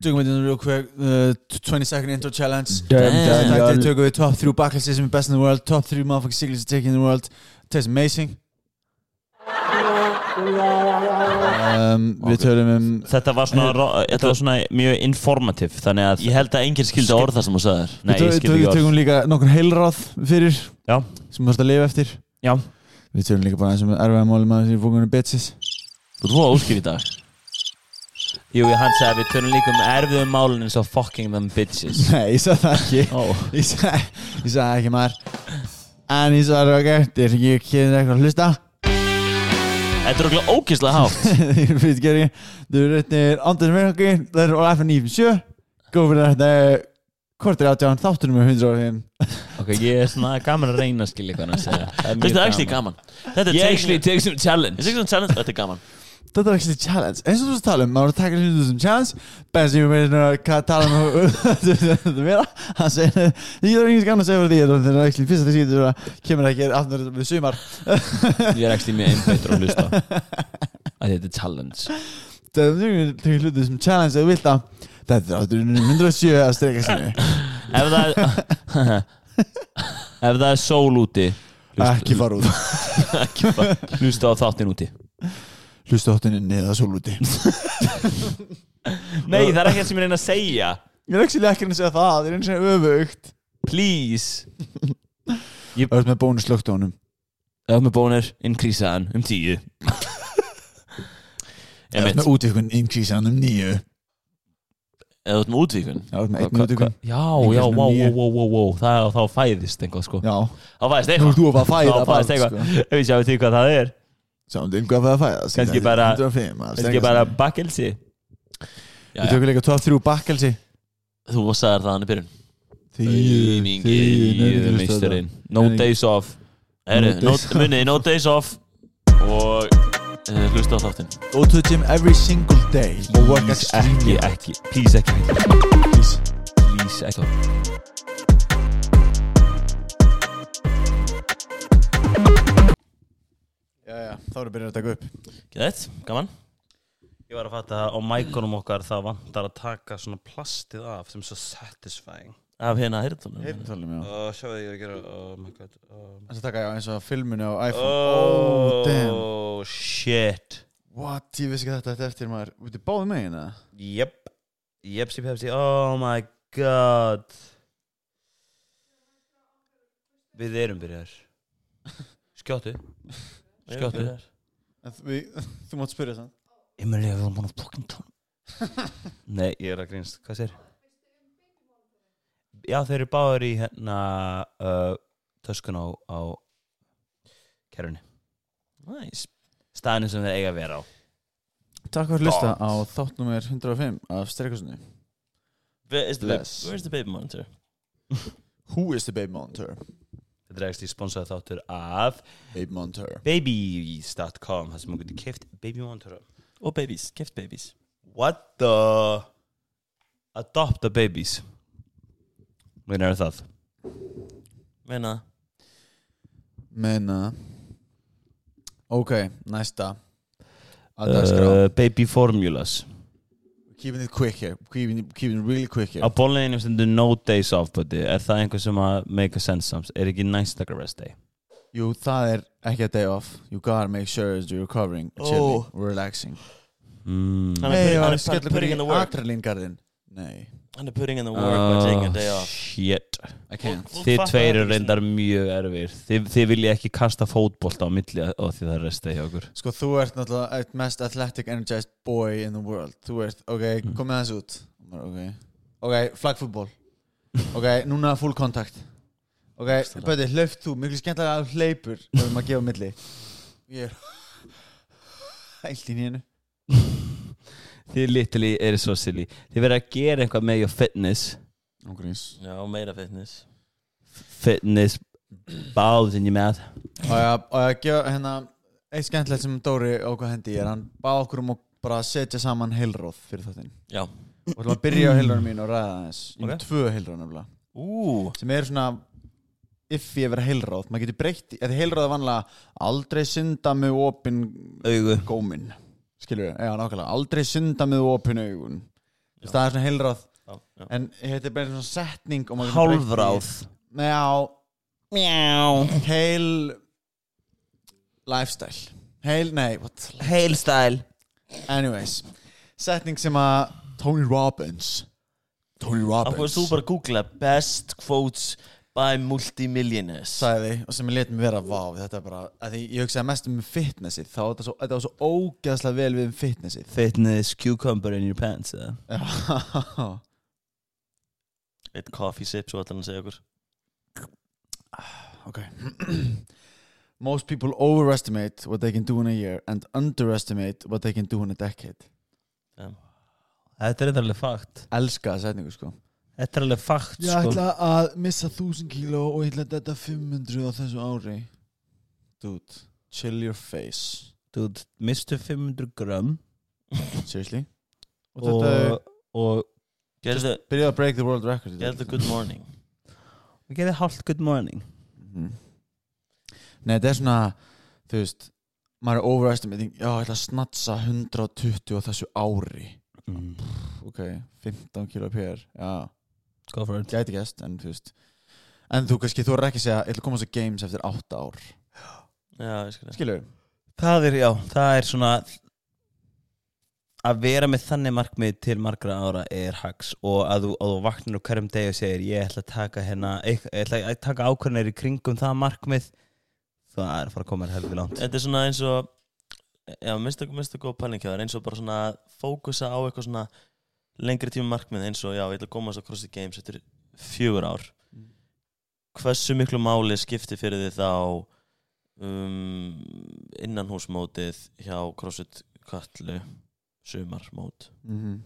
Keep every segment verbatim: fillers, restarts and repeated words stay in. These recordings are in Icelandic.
Tökum við þetta real quick uh, twenty second intro challenge Þetta tökum við top three buckles sem er best in the world Top three motherfucking secrets to take in the world Tastes amazing um, Við tölum um Þetta var svona, þetta var svona mjög informativ Þannig að ég held að enginn skildi orða sem þú sagðir Nei, ég skildi ekki orð Við tökum líka nokkur heilráð fyrir Já. Sem þú þarfst að lifa eftir Já. Við tölum líka bara eins og erfiða málum að þessi fókunni bitches Þú ert þú að óskýr í dag Jú, hann sagði að við tölum líka um erfiðum málun eins og fucking them bitches Nei, ég sagði það ekki oh. Ég sagði, ég sagði ekki maður En ég sagði það ekki Þetta er ekki ekki eitthvað að hlusta Þetta er okkur ógeðslega hátt Ég veit ekki ekki Þú eru réttir Andrið Mérhóki Það er F N nine sjö Góð fyrir þetta Kortir átján Þáttunum með hundrað og fimm Ok, ég er svona gaman að reyna að skilja hvað hann að segja Þetta er actually gaman Ég actually take some challenge Ég take some challenge Þetta er gaman Þetta er actually challenge eins og þú veist tala um maður að taka hlutu sem challenge best sem ég veit að tala um þetta vera hann segir ég er ekki gaman að segja fyrir því þetta er actually fyrst að því að kemur ekki aftur við sumar Ég er actually mjög einbeitur að hlusta að þetta er challenge Þetta er taka hlutu sem challenge að þú vilt að þetta er áttur hundrað og sjö að streka sinni Ef það er ef það er sól úti ekki fara út ekki fara hlusta á þáttin úti Hlusta áttinni neða sól úti Nei, það er ekki það sem ég reyna að segja Ég er ekki ekki að segja það Það er eins og öfugt Please Ég er með bónus slögt á honum Ef með bónus, innkrísaðan um tíu Ef með útvíkun, innkrísaðan um níu Ef með útvíkun Já, með einn útvíkun Já, já, wow, wow, wow, wow Það er þá fæðist eitthvað sko Já Þá fæðist eitthvað Nú er þú að fæða Þá fæðist eitthvað Ef við sjáum því hvað það er Sáum þið hvað það að fæðast Kannski bara Kannski bara bakkelsi Við tökum líka top three bakkelsi Þú sagðir það hann í byrjun Þýðu Þýðu meisturinn No days off Munið, no days off Og hlusta á þáttinn Go to the gym every single day Og work as ekki, ekki Please ekki Please Please ekki Já, þá erum við byrjað að taka upp Gæðið, gaman Ég var að fatta að á mækonum okkar það vantar að taka svona plastið af sem er svo satisfying Af hérna heyrnartólum Heyrnartólum, já Og sjáu þig að gera Oh my god Þess að taka, já, eins og filminu á iPhone Oh, damn oh shit What, ég vissi ekki þetta þetta eftir maður Þú veit, báði megin, eða? Jep Jepsi pepsi, oh my god Við erum byrjar Skjóttu Skjóttu Þú mátt spyrja sann Emilía, við erum búin að fucking tala Nei, ég er að grínast, hvað sér? Já, þeir eru báður í hérna uh, töskun á, á kerrunni Nice Staðinu sem þeir eiga að vera á Takk fyrir að hlusta á þátt númer hundrað og fimm af Sterkasunni Where is the baby, where's the baby monitor? Who is the baby monitor? Þetta er ekki sponsorað þáttur af Baby monitor babies dot com Það sem þú getur keypt baby monitor Og babies, keft babies What the Adopt a babies Hvernig er það? Meina Meina Ok, næsta uh, Baby formulas Keeping it quick here Keeping it, keeping it really quick here Á bólinni stendur no days off buddy. Er það einhver sem að make a sense sams? Er ekki nice like a rest day? Jú, það er ekki a day off You gotta make sure you're recovering Chilling, Oh. relaxing mm. Hann er Hey, putting- var hann er skellur putting in the work. Akralíngarðin Nei, Hann er putting in the work by taking a day Oh, off shit I can't Þú Þið fattar tveir það eru ekki, reyndar mjög erfir Þið, þið vilja ekki kasta fótbolta á milli og því það er rest day hjá okkur Sko, þú ert náttúrulega eitt mest athletic, energized boy in the world Þú ert, ok, kom með þessu út Ok, ok, flag football Ok, núna full contact Ok, bæði, hlaupt þú Mikið skemmtilega að hleypur Ef maður gefa milli Ég er Hælt í nýjunu Þið literally eru svo silly Þið verða að gera eitthvað með your fitness Ógrís Já, meira fitness Fitness Báðin ég með Og ég, og ég gefa hérna Eitt skemmtilegt sem Dóri ákvað hendi er Hann bað okkur um að bara setja saman heilróð Fyrir þáttinn Já Og þú að byrja á heilróðinu mín og ræða þess Ég er með Ok. tvö heilróð nefnilega Ú Sem er svona If ég vera heilróð Maður getur breytt í Þetta heilróð er vanlega Aldrei synda með opin Augu Gómin Skilur við, já nákvæmlega Aldrei synda með opin augun Já. Það er svona heilráð já, já. En þetta er bara svona setning Hálfráð Já Mjá Heil Lifestyle Heil, nei, what? Heilstæl Anyways Setning sem að Tony Robbins Tony Af Robbins hverju þú bara googla best quotes by multimillionaires sagði og sem ég let mér vera vá þetta er bara, að því ég hugsaði mest um fitnessið þá þetta, svo, þetta var svo ógeðslega vel við um fitnessið Fitness cucumber in your pants uh. Já Eitt coffee sip svo ætlar hann að segja okkur Ok Most people overestimate what they can do in a year and underestimate what they can do in a decade Damn. Þetta er alveg fakt Elska það setningu sko Þetta er alveg fakt Ég sko. ætla að missa þúsund kíló og ég ætla að detta fimm hundruð á þessu ári Dude, chill your face Dude, mistu fimm hundruð grömm Seriously Og, og, þetta og Gerðu byrjaði að break the world record Gerðu good morning við gerði hálft good morning mm. Nei, þetta er svona þú veist, maður er overestimating já, ég ætla að snatsa hundrað og tuttugu á þessu ári mm. Ok, fimmtán kíló per Já, Go for it gæti gæst, en þú veist En þú kannski, þú er ekki að segja ég ætla að koma á þessu games eftir átta ár Já, ég skilja Skilur Það er, já, það er svona að vera með þannig markmið til margra ára er hags og að þú, að þú vaknar á hverjum degi og segir ég ætla að taka hérna ég ætla að taka ákvörðanir í kringum það markmið það er að fara að koma þér heldur langt Þetta er svona eins og Já, minnstu minnstu góð pæling hjá þér eins og bara svona fókusa á eitthvað svona lengri tíma markmið eins og já, ég ætla að koma þess að CrossFit Games eftir fjögur ár mm. Hversu miklu máli skipti fyrir þið þá um, innanhúsmótið hjá CrossFit Katlu sumarmót mm-hmm.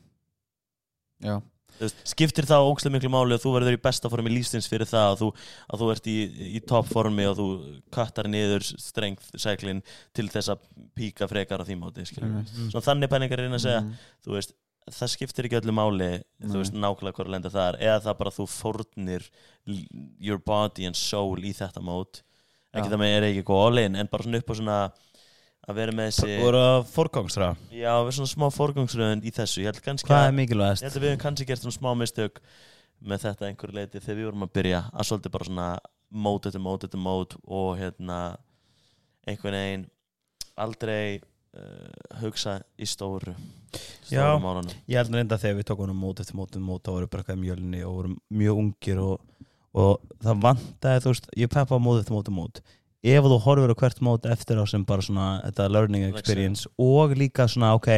Já veist, skiptir það ógeðslega miklu máli að þú verður í besta formi lífsins fyrir það að þú, að þú ert í, í topp formi og þú kattar niður strength cycling til þess að píka frekar á því móti mm. Svona þannig penningar er inn að segja mm. þú veist, það skiptir ekki öllu máli mm. þú veist nákvæmlega hvað að lenda þar eða það bara þú fórnir your body and soul í þetta mót ekki það með er ekki góð all-in en bara svona upp á svona að vera með þessi Það voru að forgangsraða Já, við svona smá forgangsröðun í þessu Ég held kannski Hvað að er mikilvægast? Ég held að við hefum kannski gert svona smá mistök með þetta einhverju leiti þegar við vorum að byrja að svolítið bara svona mót eftir mót eftir mót og hérna einhvern veginn aldrei uh, hugsa í stóru Já, stóru málunum ég held að reynda þegar við tókum mót eftir mót eftir mót þá voru bara eitthvað í mjölinni og voru mjög ungir og, og það vantaði þú veist, ég peppa mót eftir mót eftir mót ef þú horfir á hvert mót eftir á sem bara svona þetta learning experience og líka svona ok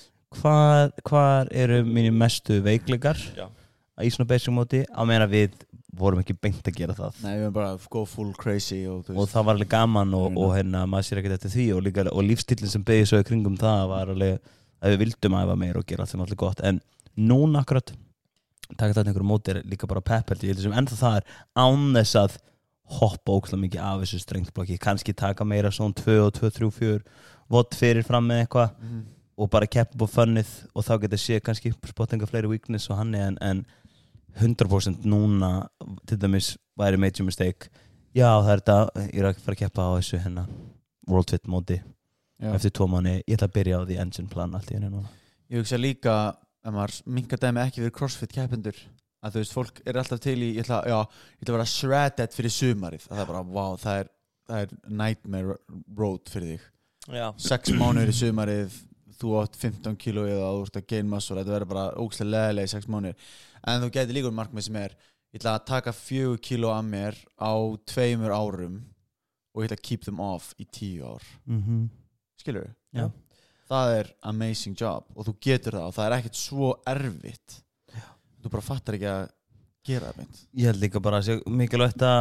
hvað, hvað eru mínir mestu veikleikar Já. í svona basic móti á meðan við vorum ekki beint að gera það Nei, við erum bara að go full crazy og, og það var alveg gaman og, og hérna maður sér ekkert eftir því og, líka, og lífstillin sem beigði svo í kringum það var alveg að við vildum æfa meir og gera allt sem allir gott en núna akkurat taka þetta einhverjum móti er líka bara pepperdi ég held sem ennþá það er án þess að hoppa ókslega mikið af þessu strengthblokki kannski taka meira svona tvö og tvö, þrjú, fjör vott fyrir fram með eitthvað mm. og bara keppa på funnið og þá getur sé kannski spottinga fleiri weakness og hann en, en hundrað prósent núna til dæmis væri major mistake já það er þetta, ég er ekki að fara að keppa á þessu hérna World Fit móti já. Eftir tvo mánuði, ég ætla að byrja á the engine plan allt í henni núna Ég hugsa líka að maður minkar dæmi ekki verið CrossFit keppendur að þú veist, fólk er alltaf til í ég ætla, já, ég ætla að vera shredded fyrir sumarið að það er bara, wow, það er, það er nightmare road fyrir þig Já. sex mánuðir í sumarið þú átt fimmtán kíló eða þú ert að gain muscle þetta verður bara ógeðslega leðilega í sex mánuðir en þú getur líka um markmið sem er ég ætla að taka fjögur kíló af mér á tveimur árum og ég ætla að keep them off í tíu ár mm-hmm. skilur Já. það er amazing job og þú getur það og það er ekkert svo erfitt þú bara fattar ekki að gera það mynd Ég held líka bara að sé mikilvægt að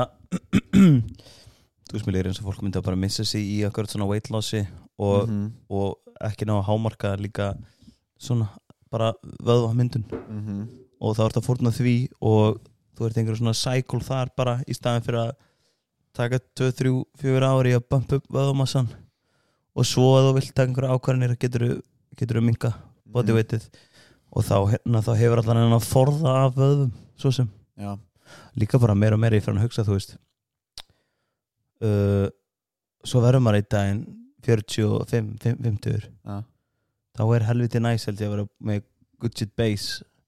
þú veist mér eins og fólk myndi að bara missa sig í akkurat svona weight lossi og, mm-hmm. og ekki ná að hámarka líka svona bara vöðvamyndun mm-hmm. og þá ert að fórna því og þú ert einhverjum svona cycle þar bara í staðin fyrir að taka tvö, þrjú, fjögur ári að bumpa upp vöðvamassan og svo að þú vilt taka einhverja ákvarðanir getur þú minka bodyweightið mm-hmm. og þá, hérna, þá hefur allan enn að forða af vöðvum svo sem Já. Líka bara meira og meira ég fyrir að hugsa þú veist uh, svo verður maður einn daginn fjörutíu og fimm, fimmtíu Já. þá er helviti næs held ég að vera með good shit base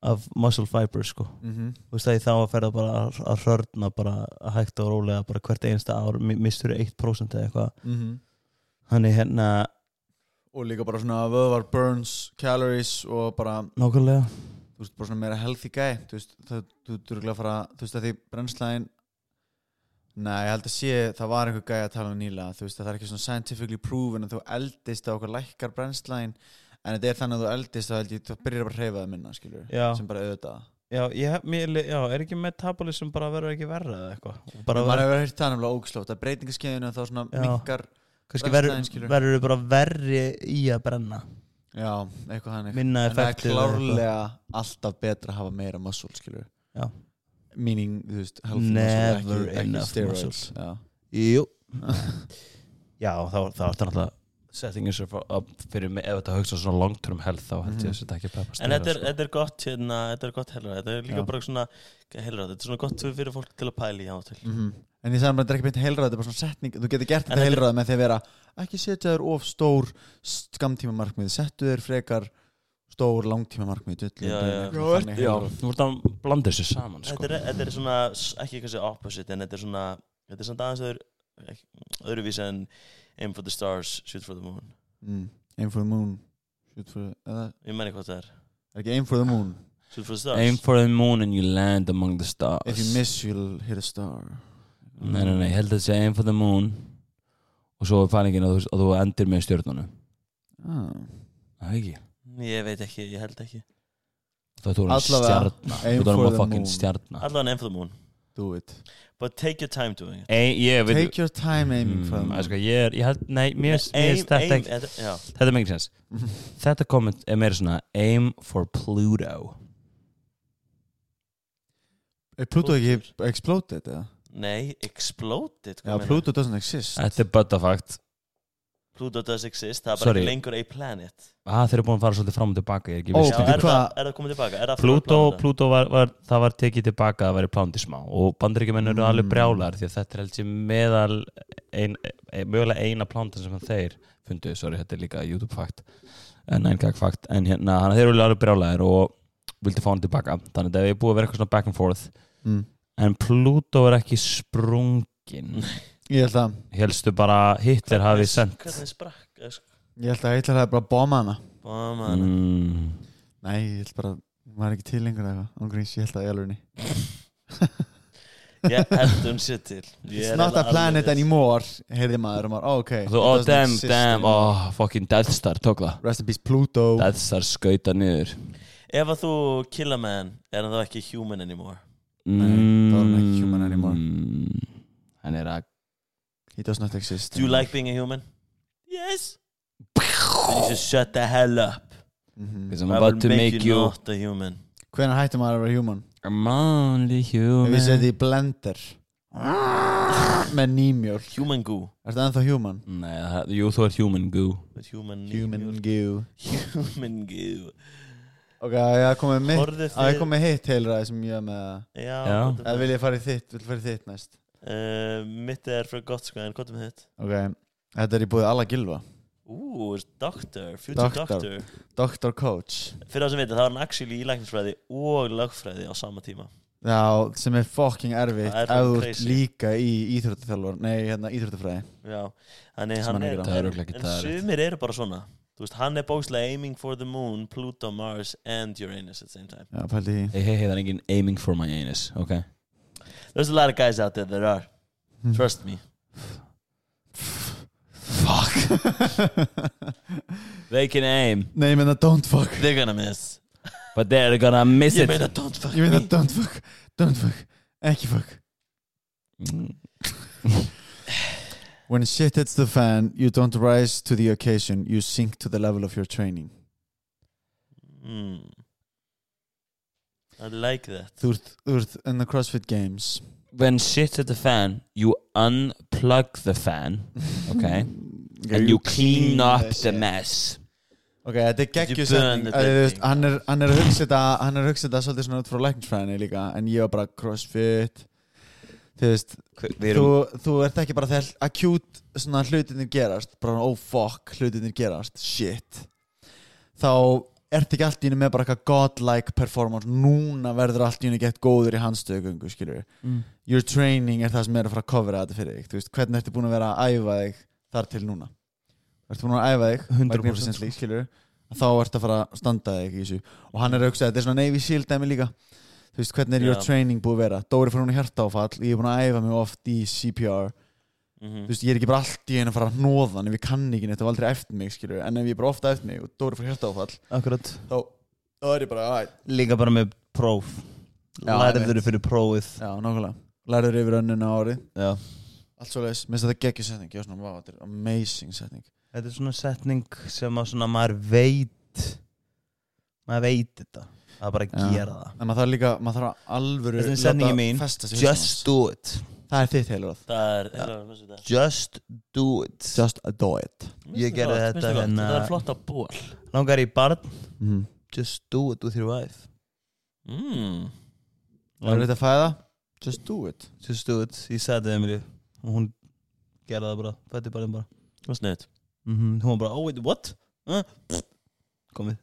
af muscle fibers sko Mhm. þú veist að þá að ferða bara að, að hrörna bara að hægt og rólega bara hvert einasta ár mi- missur eitt prósent eða eitthvað Mhm. þannig hérna Og líka bara svona vöðvar burns, calories og bara, nákvæmlega þú veist, bara svona meira healthy guy. Þú veist, það, þú duruglega að fara, þú veist, að því brennslæðin, nei, ég held að sé, það var einhver gæi að tala um nýlega, þú veist, að það er ekki svona scientifically proven að þú eldist á okkur lækkar brennslæðin, en þetta er þannig að þú eldist, þá held ég, þú byrjar bara að hreyfa það minna, skilur, Já. sem bara auðvitað. já, ég, mér, li- já, er ekki metabolism bara verður ekki verra eða eitthvað Bara bara maður verður, hefur heyrt það nefnilega ógslótt, að breytingaskeiðinu þá svona Já. minkar, kannski brennslaginn, skilur. verður verður bara verri í að brenna já, eitthvað þannig. minna En það er effektiv eða eitthvað. klárlega alltaf betra að hafa meira muscle, skilur. Já. Meaning, þú veist, healthy Never muscle, ekki, ekki enough steroids. muscle. Já. Jú Já, þá, þá er þetta náttúrulega setting yourself up fyrir mig ef þetta hugsa svona long term health þá held ég að þetta ekki peppa En þetta er, þetta er gott hérna, þetta er gott helra, þetta er líka Já. bara svona helra, þetta er svona gott fyrir fólk til að pæla í á til. Mhm. En ég sagði bara, þetta er ekki beint heilræð, þetta er bara svona setning. Þú getur gert En þetta þetta- heilræð með því að vera ekki setja þér of stór skamtíma markmið, settu þér frekar stór langtíma markmið. Já, já. Já, þú ert að blanda þessu saman sko. Þetta er, þetta er svona, s- ekki eitthvað sem opposite, en þetta er svona, þetta er svona aðeins öðru, ekki- öðruvísi en aim for the stars, shoot for the moon. Mm. Aim for the moon. Shoot for the, eða, Ég menn hvað það er. er ekki aim for the moon. Shoot for the stars. Aim for the moon and you land among the stars If you miss, you'll hit a star. Nei, nei, nei, ég held að þetta sé aim for the moon og svo er fæningin að þú, að þú endir með stjörnunum Ah. Það er ekki Ég veit ekki, ég held ekki. Það er Allavega, stjarna aim Þú for erum the að fucking moon. stjarna Allan aim for the moon. Do it. But take your time doing it. Ein, ég veit Take your time aiming for the mm, moon. sko, ég er, ég held, nei, mér finnst- mér Aim, finnst þetta aim, ekki þetta, já. Þetta er mikið sens Þetta komment er meira svona aim for Pluto Er Pluto ekki exploded eða? Nei, exploded. hvað Já, meinar? Pluto doesn't exist. Þetta er buttafakt Pluto does exist, það er bara Sorry. ekki lengur a planet. ah, Þeir eru búin að fara svolítið fram og tilbaka Ég er ekki Ó, viss Já, bíddu, er, hvað- það, er það komið tilbaka? Er það Pluto, fyrir að plana Pluto var, var, það var tekið tilbaka að vera plándi smá og bandaríkjumenn eru Mm. alveg brjálar því að þetta er held ég meðal ein, ein, mögulega eina plándan sem þeir fundu, sorry, þetta er líka YouTube-fakt en nine gag fakt, en hérna hann, þeir eru alveg brjálar og vildi fá hann tilbaka þannig að það er búið að vera eitthvað svona back and forth Mm. en Pluto er ekki sprungin Ég held að, helstu bara Hitler hafi Hvernig- sendt Hvernig sprakk? eh, sk- ég held að Hitler hafi bara bomba hana. Ó, man. mm, Nei, ég held bara, maður er ekki til lengur eða eitthvað. Ángríns, ég held að ég alveg ný. Ég held hún sér til. Ég It's er not a alveg- planet anymore, heyrði maður og maður, oh, ok. þú, it oh doesn't damn, exist damn, anymore. oh fucking Death Star tók það Rest in peace Pluto. Death Star skauta niður Ef að þú kill a man, er hann þá ekki human anymore? Nei, það var hann ekki human anymore. Mm, hann er að He does not exist Do you like being a human? Yes. Then you should shut the hell up. mm because I'm I about will to make you not a human. Hvenær hættum maður að vera human? I'm only Ef human við setjum í blender með nýmjólk. Human goo. Er þetta ennþá human? Nei, það- jú, þú er human goo With human Human goo. Human goo. Ok, ég kom með mitt Horfðu að ég þið- kom með hitt heilræði sem ég er með. Já. Já. þetta Eða er- vil ég fara í þitt, vil fara í þitt næst? Uh, mitt er fyrir gott sko, en hvað er með þitt? Ok, þetta er í búið alla gilva. Ú, doctor, future Doctor. doctor. Doctor Coach. Fyrir það sem veit, það var hann actually í læknisfræði og lögfræði á sama tíma. Já, sem er fucking erfitt Það er ef þú ert crazy. líka í íþróttaþjálfur. Nei, hérna íþróttafræði. Já, þannig Sem hann hann er, er að- Það er örugglega ekki en það rétt. sumir eru bara svona. Þú veist, hann er bókslega aiming for the moon, Pluto, Mars and Uranus at the same time. Já, pældi því. Hei, hei, hei, það er engin aiming for my anus, ok There's a lot of guys out there that are. Trust me. Fuck They can aim Nei, ég meina don't fuck. They're gonna miss. but they're gonna miss Ég it meina don't fuck Ég meina me. don't fuck. Don't fuck. Ekki fuck. Mm. When shit hits the fan, you don't rise to the occasion. You sink to the level of your training. Mm. I like that. Þú ert, þú ert in the CrossFit Games. When shit at the fan you unplug the fan okay Okay, and you clean up the the shit. mess Ok, þetta er You geggjusetning. burn the Þú veist, thing. Hann er hann er að hugsa þetta Hann er að hugsa þetta svolítið svona út frá læknisfræðinni líka. En ég var bara CrossFit. Þú veist, Við þú, erum þú ert ekki bara þegar acute svona hlutinir gerast. Bara oh fuck, hlutinir gerast. Shit. Þá ert ekki allt í henni með bara eitthvað godlike performance, núna verður allt í henni gett góður í handstöðugöngu, skilur mm. your training er það sem er að fara að covera þetta fyrir þig, þú veist, hvernig ertu búin að vera að æfa þig þar til núna, ertu búin að æfa þig hundra prósent lík, skilur, þá ertu að fara að standa þig í þessu, og hann er auksað, þetta er svona Navy Seal dæmi líka, þú veist, hvernig er your Já. training búið að vera, Dóri fór hún í hjartaáfall, ég er búin að æfa mig oft í C P R, mm-hmm. þú veist, ég er ekki bara allt í einu að fara að hnoða hann ef ég kann ekki neitt, það var aldrei eftir mig, skilur, en ef ég er bara ofta eftir mig og Dóri fór hjartaáfall, akkurat þá þá er ég bara, aðeins. líka bara með próf Já, lærið einmitt. þurru fyrir prófið Já, nákvæmlega. Lærður yfir önnuna árið. já. Allt svo leiðis. Minnst þetta geggjur setning. Ég var svona, wow, þetta er amazing setning. þetta er svona setning sem að svona maður veit maður veit þetta það er bara að Já. gera það En maður þarf líka, maður þarf að alvöru Þetta er setningin mín. festa sig í hausnum just hans. do it Það er þitt heilur. Það er, er það, just do it Just do it. Ég gerði þetta hérna- Það er flott að ból langar í barn Mm. just do it with your wife mm. Það er þetta að fæða? Just do it. just do it ég sagði þetta Emilí og hún gerði það bara fætti barn bara Það var sniðt mm -hmm. hún var bara oh wait what uh? komið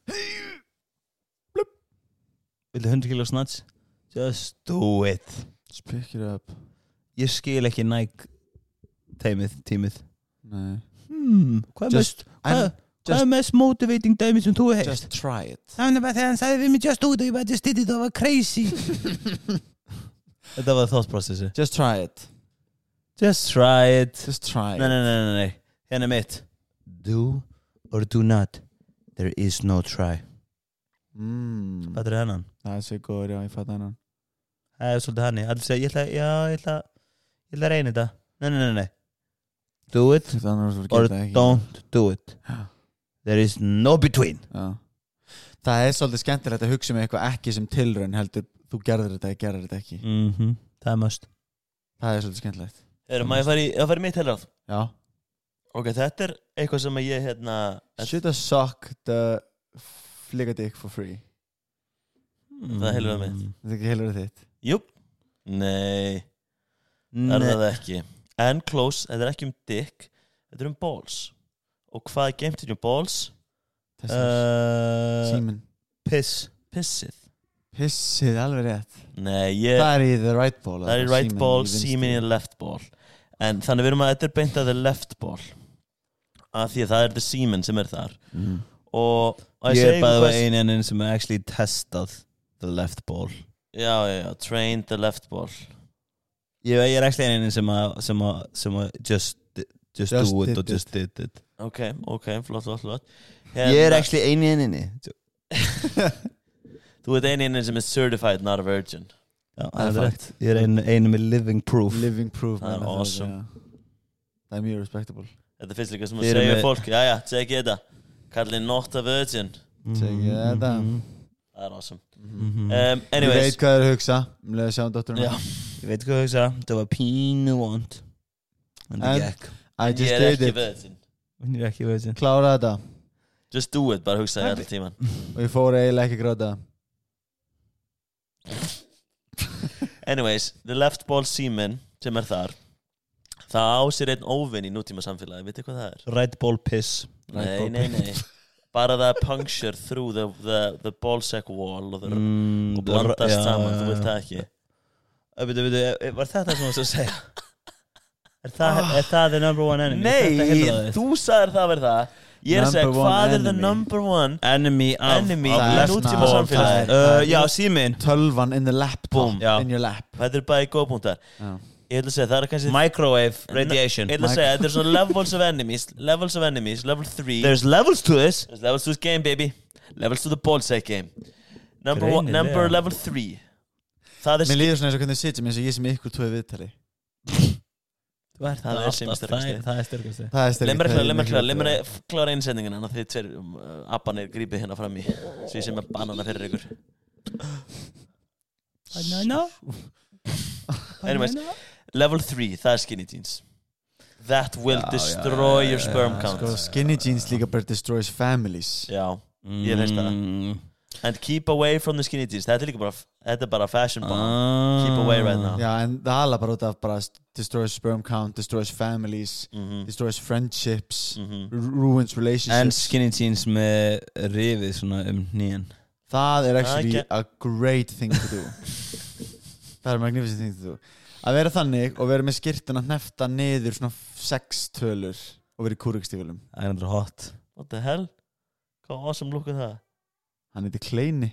villu hundra kíló snatch just do it Pick it up. ég skil ekki Nike teimið, tímið Nei. hmm, hvað er Just, mest hvað, I'm, hvað er mest motivating dæmið sem þú hefst just try it. það er bara þegar hann sagði við mig just do it og ég bara just did it, það var crazy þetta var thought processi Just try it. just try it Just try nei, it. nei, nei, nei, nei. hérna er mitt do or do not there is no try Mm. hvað er hennan? Það er svo góður, já, ég fatt hennan. það er svolítið hann allir segja, ég ætla, já, ég ætla ég ætla að reyna þetta nei, nei, nei, nei do it or don't do it there is no between Já. Það er svolítið skemmtilegt að hugsa með eitthvað ekki sem tilraun heldur þú gerðir þetta, ég gerðir þetta ekki mm -hmm. það er must Það er svolítið skemmtilegt Erum maður að fara í, að fara í mitt heilráð Já. Ok, þetta er eitthvað sem ég hérna Should I suck the flick a dick for free? Það er heilráð mitt Þetta er ekki heilur þitt Jú Nei, það er það ekki En close, þetta er ekki um dick Þetta er um balls Og hvað er geimt um balls? uh, Símin piss Pissið Pissið, alveg rétt Nei, ég Það er í the right ball Það er í right ball, símin í left ball En þannig við erum að þetta er beint að the left ball Af því að það er the semen sem er þar mm. Og að ég segja er bara ykkur einin sem er actually testað the left ball Já, já, já, train the left ball ég, ég er actually einin sem að sem að, sem að just, just, Just do it did og just it. did it Ok, ok, flott, flott, flott ég er actually einin Þú ert einin sem er certified, not a virgin já, það er rétt ég er einin einin með living proof Living proof Það er man, awesome. já. Það er mjög respectable Þetta finnst líka sem að Við erum segja með- fólk Já, já, tjekki þetta Kallið not a virgin Tjekki þetta. Það er awesome Mhm. um, Ég Anyways veit hvað það er að hugsa um leið að sjá um dótturinn Já, ég veit hvað ég hugsa það var pínu vond en það En- gekk I ég just er did ekki it virgin en ég er ekki veit Klára þetta Just do it, bara hugsa ég alltaf tíman Og ég fór eiginlega ekki að gráta Anyways, the left ball semen sem er þar Það á sér einn óvinn í nútíma samfélagi Vitið hvað það er? right ball piss Right nei, ball nei, nei Bara það er puncture through the, the, the ballsack wall og, mm, og blandast já, saman, já, þú vilt já. það ekki Veitu, veitu, var þetta sem þú varst að segja? Er það, er það the number one enemy? Er þetta Nei, heilræðið? þú sagðir það verið það Ég er að segja, Number one hvað er the enemy. number one Enemy of, Enemy of í left nútíma ball. samfélagi. uh, Já, símin Tölvan in the laptop Boom. Já. In your lap Þetta er bæði góð punktar Já. Ég ætla að segja, það er kannski Microwave radiation Ég ætla að segja, þetta er svona levels of enemies Levels of enemies, level three There's levels to this There's levels to this game, baby Levels to the ballsack game Number one, Greinilega. number level three Það er Mér líður svona eins og hvernig þið sitjum eins og ég sem ykkur tói viðtali Það Það er sem sterkasti. Það er styrkast Það er Leð mér að klára, leð mér að klára, leð mér að klára einsendingina Þannig að þið tveir um, uh, abbanir grípið hérna fram í Svo ég sem er banana fyrir ykkur Banana Anyways, level three, það er skinny jeans That will Já, destroy já, já, your já, sperm já, count Sko, skinny jeans líka bara destroys families Já, ég veist það Mm, And keep away from the skinny jeans. Þetta er líka bara, þetta er bara fashion bomb. Ah. Keep away right now. Já, en það hala bara út af bara destroys sperm count, destroys families, mm-hmm. destroys friendships, mm-hmm. ruins relationships. En skinny jeans með rifið svona um nýjan. Það er actually Okay. a great thing to do. Það er magnificent thing to do. Að vera þannig og vera með skyrtuna hnefta niður svona sex tölur og vera í kúrikstífölum. Það er endur hot. What the hell? Hvað awesome look er það? Hann heitir Kleini.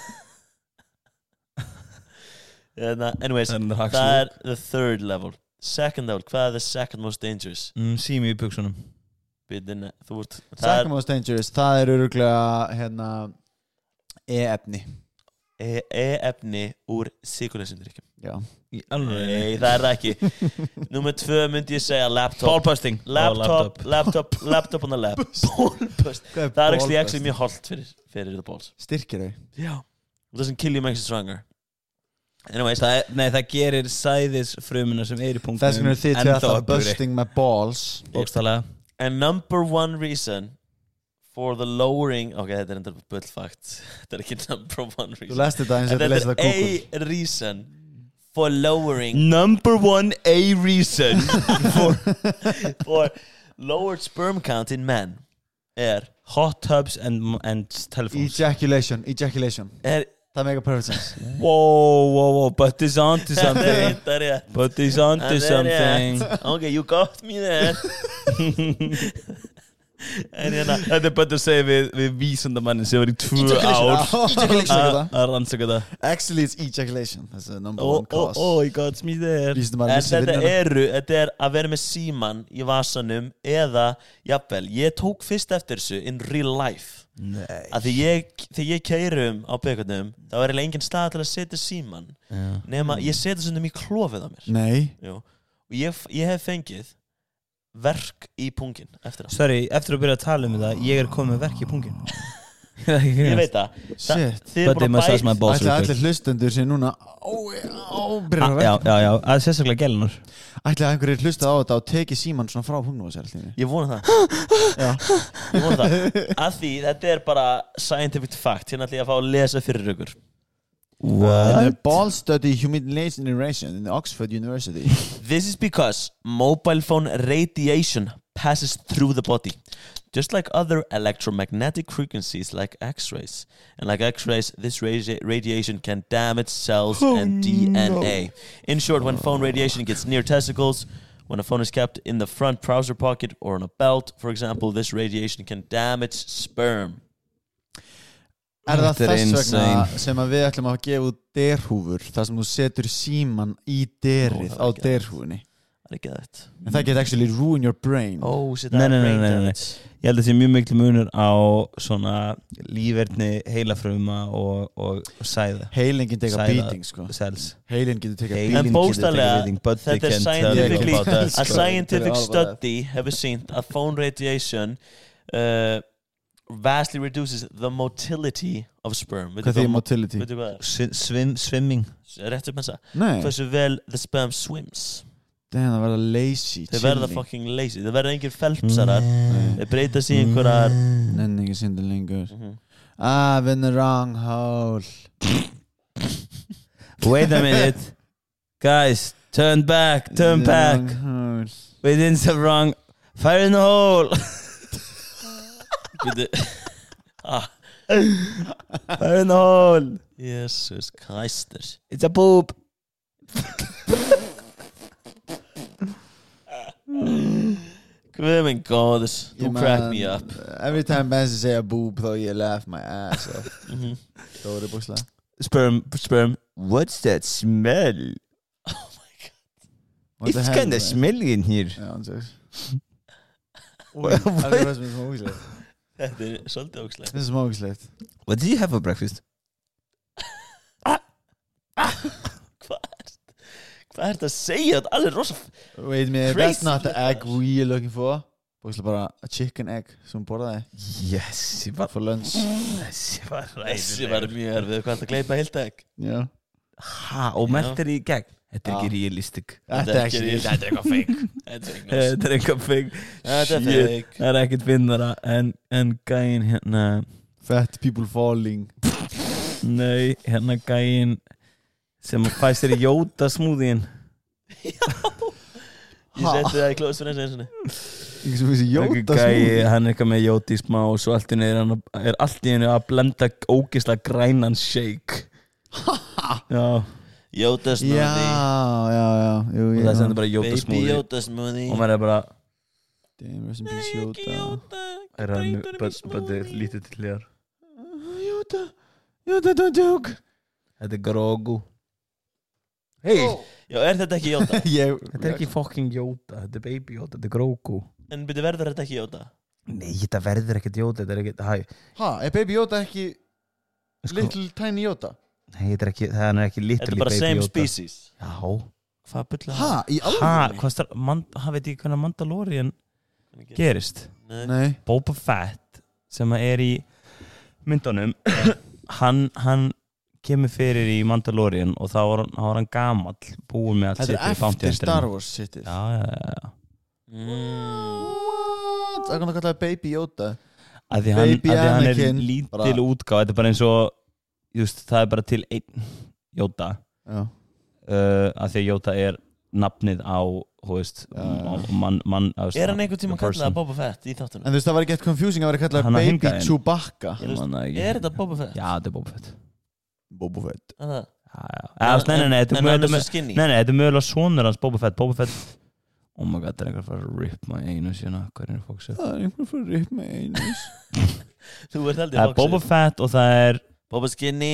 yeah, Anyways, það það er the third level. Second level, hvað er the second most dangerous? mm, Sími í buksunum. Bídin, þú ert Second most dangerous, það er öruglega hérna E-efni. E-efni úr sykurleysindrykkjum. Já. Í alveg. Nei, það er það ekki. Númer tvö myndi ég segja laptop. Ballbusting. Laptop, laptop, laptop on the lap. Ballbust. Það er actually, actually mjög holdt fyrir, fyrir the balls. Styrkir þau. Já. It doesn't kill you, makes you stronger. Anyways, það er, nei, það gerir sæðisfrumuna sem er í punktum. Þess vegna er þið til alltaf busting my balls. Bókstaflega. And number one reason for the lowering, ok, þetta er enda bullfakt. Þetta er ekki number one reason. Þú lest þetta eins og þetta þú lest þetta Google. er a reason for lowering Number one A reason for, for lowered sperm count in men er hot tubs and, and telephones. Ejaculation, ejaculation. er Það make a perfect sense. Whoa, whoa, whoa, but this onto something. Þetta er rétt. But this onto Þetta er something. rétt. Ok, you got me there. En hérna Þetta er bara að segja við, við vísundamannin sem var í tvö Ejaculation. ár Ejaculation. að að rannsaka það. Actually it's ejaculation. That's the number Oh, one oh, cause. oh, he got me there. Vísindamaður En missi þetta vinnuna. eru, þetta er að vera með síman í vasanum eða, jafnvel, ég tók fyrst eftir þessu in real life. Nei. Að því ég, þegar ég keyri um á byggarnum, þá er eiginlega engin stað til að setja síman. Já. Nema, ég setja svona í klofið á mér. Nei. Jú. Og ég, ég hef fengið verk í pungin eftir það. Sorry, eftir að byrja að tala um það, ég er komið með verk í pungin. Ég veit það. Shit. Þið er But they búin must að ask my bæta. balls Ætli real quick. allir hlustendur sem núna Ó, ó, byrjar að Já, verka. já, já, að sérstaklega gælunar. Ætli að einhverjir hlustað á þetta og tekið síman svona frá hungnum á sér allir. Ég vona það. Já. Ég vona það. Að því, þetta er bara scientific fact. Hérna ætla ég að fá að lesa fyrir ykkur. In a ball study humiliation generation in Oxford University. This is because mobile phone radiation passes through the body, just like other electromagnetic frequencies like X-rays. And like X-rays, this radi- radiation can damage cells Oh, and D N A. no. In short, when phone radiation gets near testicles, when a phone is kept in the front trouser pocket or on a belt, for example, this radiation can damage sperm. Er það Þetta er þess vegna insane. sem að við ætlum að gefa út derhúfur þar sem þú setur síman í derið Ó, það á er ekki derhúfunni? Það er ekki það. En það get actually ruin your brain. Oh, shit, Nei, það nei, er nei, brain nei, nei. damage. Ég held að það sé mjög miklu munur á svona lífverðni, heilafruma og, og, og sæða. Heilin getur teka Sæða- beating sko. Cells. Heilin getur teka Heilin beating. En getur bókstaflega, tekið beating, but they þetta er can't tell you scientifically about that, a sko. scientific Þetta er alveg- study hefur sýnt að phone radiation uh, vastly reduces the motility of sperm. Veitu Hvað því mo- motility? veitu hvað það Svi- Svim, swimming. er? Rétt upp að segja. Nei, Hversu vel the sperm swims. það er að vera lazy, Þeir verða chilling. fucking lazy. Þeir verða engir felpsarar. Nei. Þeir breyta sig í einhverjar Nenni ekki synda lengur. Mhm. I'm in the wrong hole. Wait a minute. Guys, turn back, turn In the back. wrong hole. Within the wrong. Fire in the hole. Veitu ah, Fire in the hole. Jesus Christus. It's a boob. Guð minn góðs. Ég Þú crack man- me up. Every time Benzi segja boob þá ég laugh my ass off. Mhm. Stóri búsla. Sperm, sperm. What's that smell? What the It's hell, kind of man? smelly in here. Já, hann segir. Új, það er það sem er smá ógislegt. Þetta er svolítið ógslegt. Það er smá ógislegt. What did you have for breakfast? Hvað er Hvað er þetta að segja? Þetta er alveg rosa Wait a minute, Crazy that's not the little egg we're looking for. Búsla bara a chicken egg sem hún borðaði Yes, ég var for lunch. Þessi var Þessi var mjög erfið. Hvað er þetta að gleypa heilt egg? Já. Ha, og meldir í gegn. Þetta er Já. ekki realistic. Þetta er ekki actually real. Þetta er eitthvað fake. Þetta er eitthvað Þetta er eitthvað fake. Þetta er Shit. fake. Það er ekkert finnara en, en gæin hérna. fat people falling. Nei, hérna gæinn sem fæ sér í Jóta smúðín. Ég setti það í klóðs fyrir eins og Ekki sem þessi Jóta Gæi, smúði hann er eitthvað með Jóta í smá og svo allt í einu er, hann, er allt í einu að blenda ógeðslega grænan shake. Já. Jóta Já, smoothie já, já jú, Og ég, það er sem bara Jóta Baby smúði. Jóta smoothie Og maður er bara Damn, rest in peace Jóta Er hann bara lítið til hér. Jóta, Jóta, don't joke Þetta er Grogu. Hei, Já, er þetta ekki Jóta? Ég þetta er ekki fucking Jóta. Þetta er Baby Jóta, þetta er Grogu. En byrju verður þetta ekki Jóta? Nei, þetta verður ekkert Jóta. Þetta er ekkert, hæ. Ha, er Baby Jóta ekki Sko, Little Tiny Jóta? Nei, þetta er ekki, það er ekki Þetta literally er bara Baby same Yoda. species Já. Hvað byrju Ha, í Ha, alveg? hvað starf, man, ha, veit ég hvernig Mandalorian gerist? Nei. Nei Boba Fett, sem er í myndunum, hann, hann kemur fyrir í Mandalorian og þá var, þá var hann gamall, búinn með allt Þetta sitt er í Bounty eftir Hunterinn. Star Wars sitið Já, já, já, já. mm. What? Það er kannar kallaði Baby Jóta Að því hann, Baby að því hann er Anakin, lítil bara- útgáð, þetta er bara eins og, just, það er bara til einn Jóta, Já uh, að því að Jóta er nafnið á, hú veist, Já, já. mann, mann, á, Er hann einhvern tíma a person. kallað Boba Fett í þáttunum? En þú veist það var ekki eitthvað confusing að vera kallað Hann að Baby hinga inn. Chewbacca Ég man það ekki. Er þetta Boba Fett? Já, þetta er Boba Fett. Boba Fett Er það? Já, já. Eða, nei, nei, nei, þetta er En hann er mögulega- svo skinny Nei, nei, þetta er mögulega sonur hans Boba Fett. Boba Fett, oh my god, það er einhver að fara að rip my anus, hérna, hvað er fólk sér? Það er einhver fyrir upp með einus Þú ert heldur Það er Boba Fett og það er, Boba skinny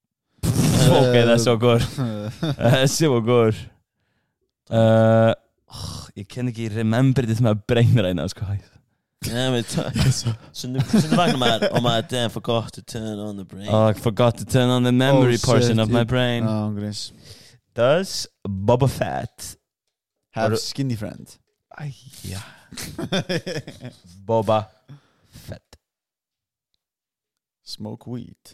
ok, það er svo góður, það er svo góður. Uh, oh, ég kann ekki remember this my brain right now, sko. Ja, men Sundum vagnar maður og maður damn forgot to turn on the brain Oh, I forgot to turn on the memory Oh, portion shit, of my ég- brain. Já, gris Does Boba Fett Have Var- skinny friend Æja Boba Fett Smoke weed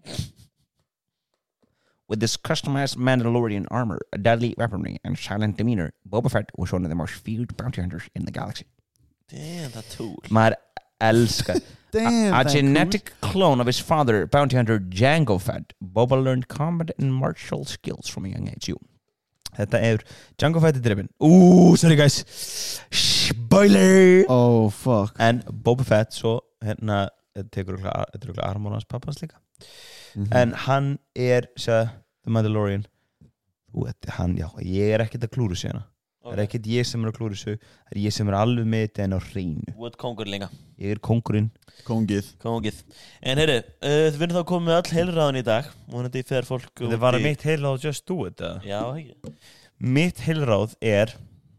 With this customized Mandalorian armor, a deadly weaponry, and silent demeanor, Boba Fett was one of the most feared bounty hunters in the galaxy. Damn, það túl Maður elskar Damn, A that genetic clone of his father, bounty hunter Jango Fett, Boba learned combat and martial skills from a young age. Jú. Þetta er Jango Fett er drifin. Úúúú, sorry guys. Spoiler. cool. Oh, fuck En Boba Fett svo hérna þetta tekur örugglega armor hans pappans líka. Mhm. En hann er sér, The Mandalorian. Þú veit, hann, já, ég er ekkert að klúru sig hérna. Það er ekkert ég sem er að klúru sig. Það er ég sem er alveg með þetta en á hreinu. What kongur lenga Ég er kóngurinn. Kongið Kongið En heyrðu, uh, við erum þá komið með all heilræðan í dag Og þetta fer fólk Þetta var mitt heilráð just do it, eða? Já, ekki Mitt heilráð er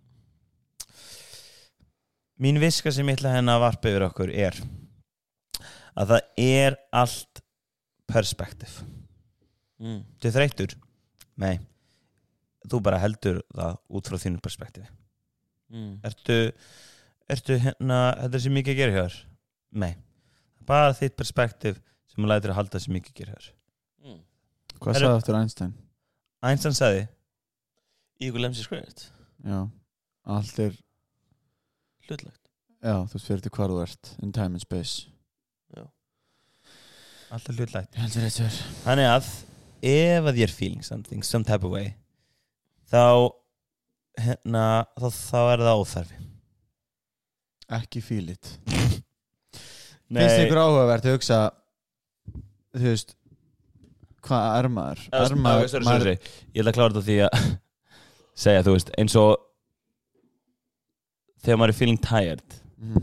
mín viska sem ég ætla henni að varpa yfir okkur er að það er allt perspektíf. mm. Þú er þreyttur? Nei. Þú bara heldur það út frá þínu perspektífi. Mm. Ertu, ertu hérna, þetta er sem mikið að gera hjá þér? Nei. Bara þitt perspektíf sem að lætur að halda sem mikið að gera hjá þér. Mm. Hvað Er- sagði eftir Einstein? Einstein sagði, Equal M C squared Já Allt er Hlutlegt Já, þú veist fyrir til hvar þú ert In time and space alltaf hlutlægt. Ég heldur þetta er Þannig að ef að ég er feeling something, some type of way, þá hérna, þá, þá er það óþarfi. Ekki feel it Finnst þið ykkur áhugavert að hugsa Þú veist Hvað er maður? Eða, Er maður, sorry, sorry, sorry. Ég ætla að klára þetta á því að segja, þú veist, eins og þegar maður er feeling tired, Mhm.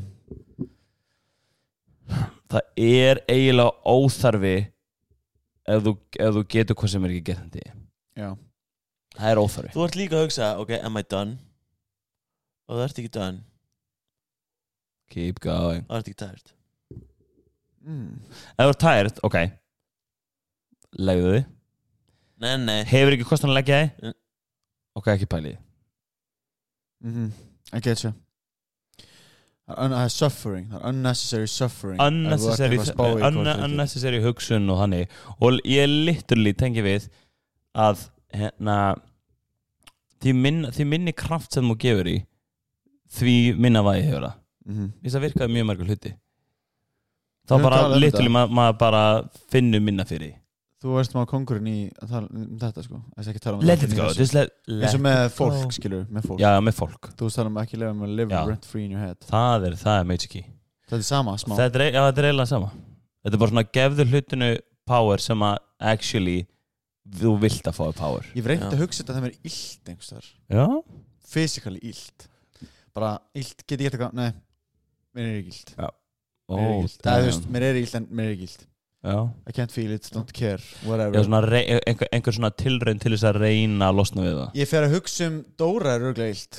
það er eiginlega óþarfi ef þú, ef þú getur hvað sem er ekki getandi. Já Það er óþarfi. Þú ert líka að hugsa, ok, am I done? Og það ert ekki done Keep going. Og það ert ekki tired mm. Ef þú er tired, ok, legðu þig. Nei, nei Hefur ekki kostan að leggja þig? Mm. Ok, ekki pæli þig. Mhm. I get you Það er un- það er suffering Það er unnecessary suffering Unnecessary, Ef þú ert eitthvað að spá í hvort un, þetta er- unnecessary hugsun og þannig. Og ég literally tengi við að hérna því, minn, því minni kraft sem þú gefur í því minna vægi hefur það. Mhm. Þess að virkaði mjög margur hluti. Þá Við höfum bara talað um literally þetta. ma maður bara finnur minna fyrir því. þú veist maður kongurinn í að tala um þetta sko þess ekki tala um Let it go, just let, let eins og með it go. fólk skilur með fólk Já, með fólk þú veist tala um ekki lifa með live Já. rent free in your head Það er, það er major key þetta er sama smá Þetta er, já, þetta er eiginlega sama Þetta er bara svona gefðu hlutinu power sem að actually þú vilt að fá power ég reyndi Já. að hugsa þetta að það er illt einhvers þar Já physically illt bara illt get ég eitthvað nei mér er ekki illt Já. mér er Ó, ekki illt það þú damn. veist mér er illt en mér er ekki illt Já I can't feel it don't care whatever Já, svona rey, einhver, einhver svona tilraun til þess að reyna að losna við það ég fer að hugsa um Dóra er örglega illt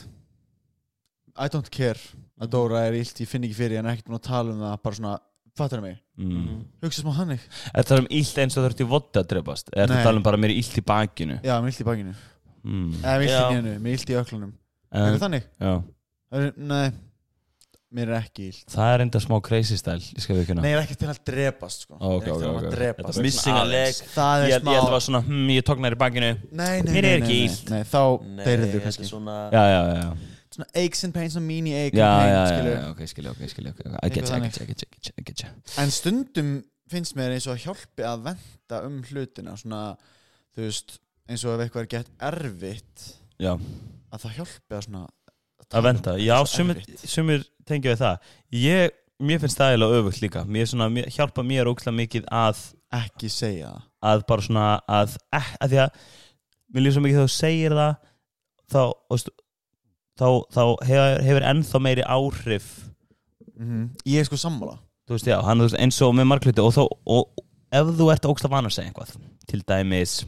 I don't care að Dóra er illt ég finn ekki fyrir en er ekkert búin að tala um það bara svona fattar það mig mm. hugsa smá hannig Er það um illt eins og það ert í vodda að drefast? Er Nei. það tala um bara mér er illt í bakinu? já mér er illt í bakinu Mm. eða mér er illt Já. í nénu mér er illt í öklunum er En, það þannig já. Það er- nei mér er ekki illt Það er enda smá crazy style Ég skal við ekki nei ég er ekki til að drepast sko Ó, ok, Ég er ekki til ok, að ok. drepast Þetta Missing a leg það Ég er held smá ég held að það var svona hm, Ég tók nær í bakinu nei nei Mér nei er nei, ekki nei, illt. nei þá Nei, deyrðu þetta kannski er svona Já, já, já, já svona aches and pains og mini ache Já, and já, pain já, skilur já, ok, skilja, ok, skilja, ok I get you, I get you, I get you, I get you, I get you en stundum finnst mér eins og hjálpi að venda um hlutina svona þú veist eins og ef eitthvað er gett erfitt Já, að það hjálpi að svona að venda, já, sumir, sumir tengja við það Ég, mér finnst það eiginlega öfugt líka Mér svona, mér, hjálpa mér ókslega mikið að ekki segja það að bara svona að, eh, að því að mér líður svo mikið þegar þú segir það þá, veist, þá, þá hefur, hefur ennþá meiri áhrif mm ég er sko sammála þú veist, já, hann þú veist, eins og með margluti og, þó, og ef þú ert ókslega van að segja einhvað til dæmis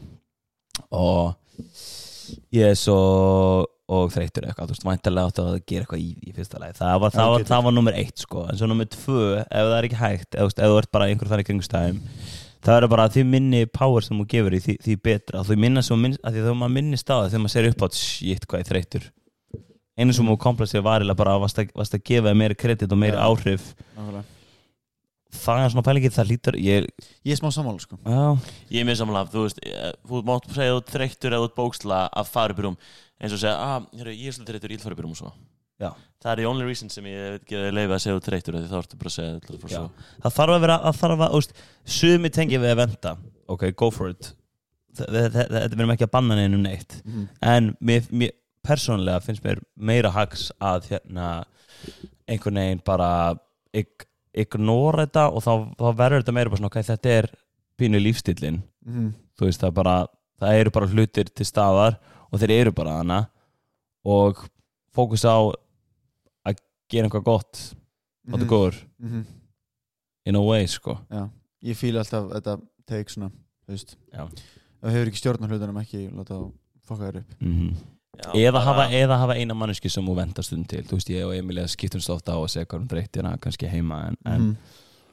og ég er svo og þreytur eitthvað, þú veist, væntanlega áttu að gera eitthvað í því í fyrsta lagi, það var, það var, það var nummer eitt sko, en svo nummer tvö, ef það er ekki hægt ef, ef þú ert bara einhver þannig kringstæðum það er bara að því minni power sem þú gefur í því, því betra, því minna sem minn, að því þegar maður minnist á það, þegar maður segir upp á shit hvað ég þreytur einu sem þú komplexir varilega bara að varst að, varst að gefa meiri kredit og meiri Já. áhrif Nákvæmlega. það er svona pælingið, það lítur ég, ég er smá sammála sko já, Ég er mjög samanlega, þú veist, eh, þú mátt segja þú ert þreyttur eða þú ert bóksla að fara upp í rúm eins og segja, að, ah, ég er svolítið þreyttur, ég vil fara upp í rúm og svo Já. Það er the only reason sem ég veit ekki að leifa að segja þú ert þreyttur því þá ertu bara að segja þú ert bara Já. svo það þarf að vera, það þarf að, úst, sumi tengja við að venda, ok, go for it þetta verðum ekki að banna neinum neitt mm. en mér, mér persónulega finnst mér meira hags að hérna einhvern veginn bara ig ignora þetta og þá, þá verður þetta meira bara svona, ok, þetta er pínu lífstíllinn, Mm. þú veist, það er bara það eru bara hlutir til staðar og þeir eru bara hana og fókus á að gera eitthvað gott og þetta er góður mm. in a way, sko já ég fíla alltaf þetta take svona þú veist Já. ef þú hefur ekki stjórn á hlutunum ekki láta þá fokka þér upp mm Já, eða, bara- hafa, eða hafa eina manneski sem þú vendar stund til, þú veist, ég og Emilia skiptumst ofta á að segja hvað hún dreyktina kannski heima en, en mm.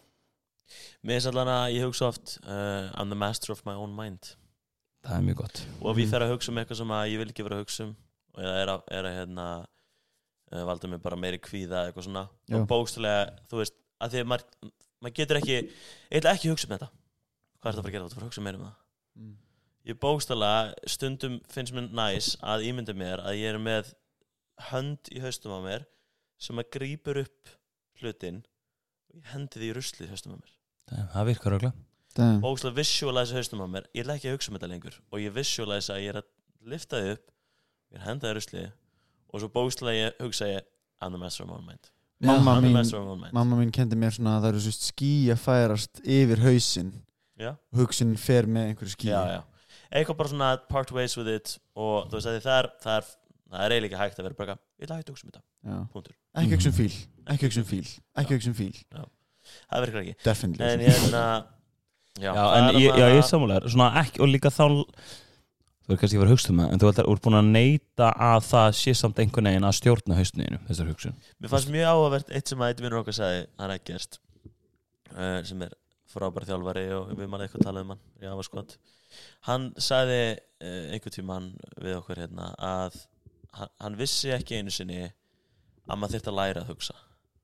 Mér finnst allan að ég hugsa oft uh, I'm the master of my own mind það er mjög gott og ef ég fer að hugsa um eitthvað sem að ég vil ekki vera að hugsa um og eða er að, er að hérna, uh, valda mig bara meiri kvíða eitthvað svona Já. og bókstælega, þú veist, að því að maður, maður getur ekki, ég ætla ekki að hugsa um þetta hvað er þetta að fara að gera, þú ert að fara að hugsa meira um það Mm. ég bókstælega stundum finnst mér næs að ímynda mér að ég er með hönd í haustum á mér sem að grípur upp hlutin og ég hendi því í rusli í haustum á mér það, það virkar ögla Damn. bókstælega visualize haustum á mér ég ætla ekki að hugsa um þetta lengur og ég visualize að ég er að lifta því upp ég er að henda því í rusli og svo bókstælega ég hugsa ég I'm the master of my own mind mamma I'm the mín master of my own mind mamma mín kendi mér svona að það eru svo ský að færast yfir hausinn já, hugsun fer með einhverju ský já, já eitthvað bara svona part ways with it og þú veist að það er það er, það er eiginlega ekki hægt að vera bara ég ætla að hægt að hugsa um þetta, Já. punktur ekki hugsa um fíl ekki hugsa um fíl ekki hugsa um fíl það verður ekki definitely en hérna já, já, það en er ég, þarna- já, ég er sammálaður svona ekki, og líka þá þú er kannski ekki verið að hugsa um það en þú ert úr búin að neita að það sé samt einhvern veginn að stjórna haustninu þessar hugsun mér fannst mjög áhugavert eitt sem að eitt vinnur okkar sagði hann er gerst uh, sem er frábær þjálfari og við mann eitthvað talað um hann já, var skot hann sagði uh, einhvern tímann við okkur hérna að hann, hann vissi ekki einu sinni að maður þyrfti að læra að hugsa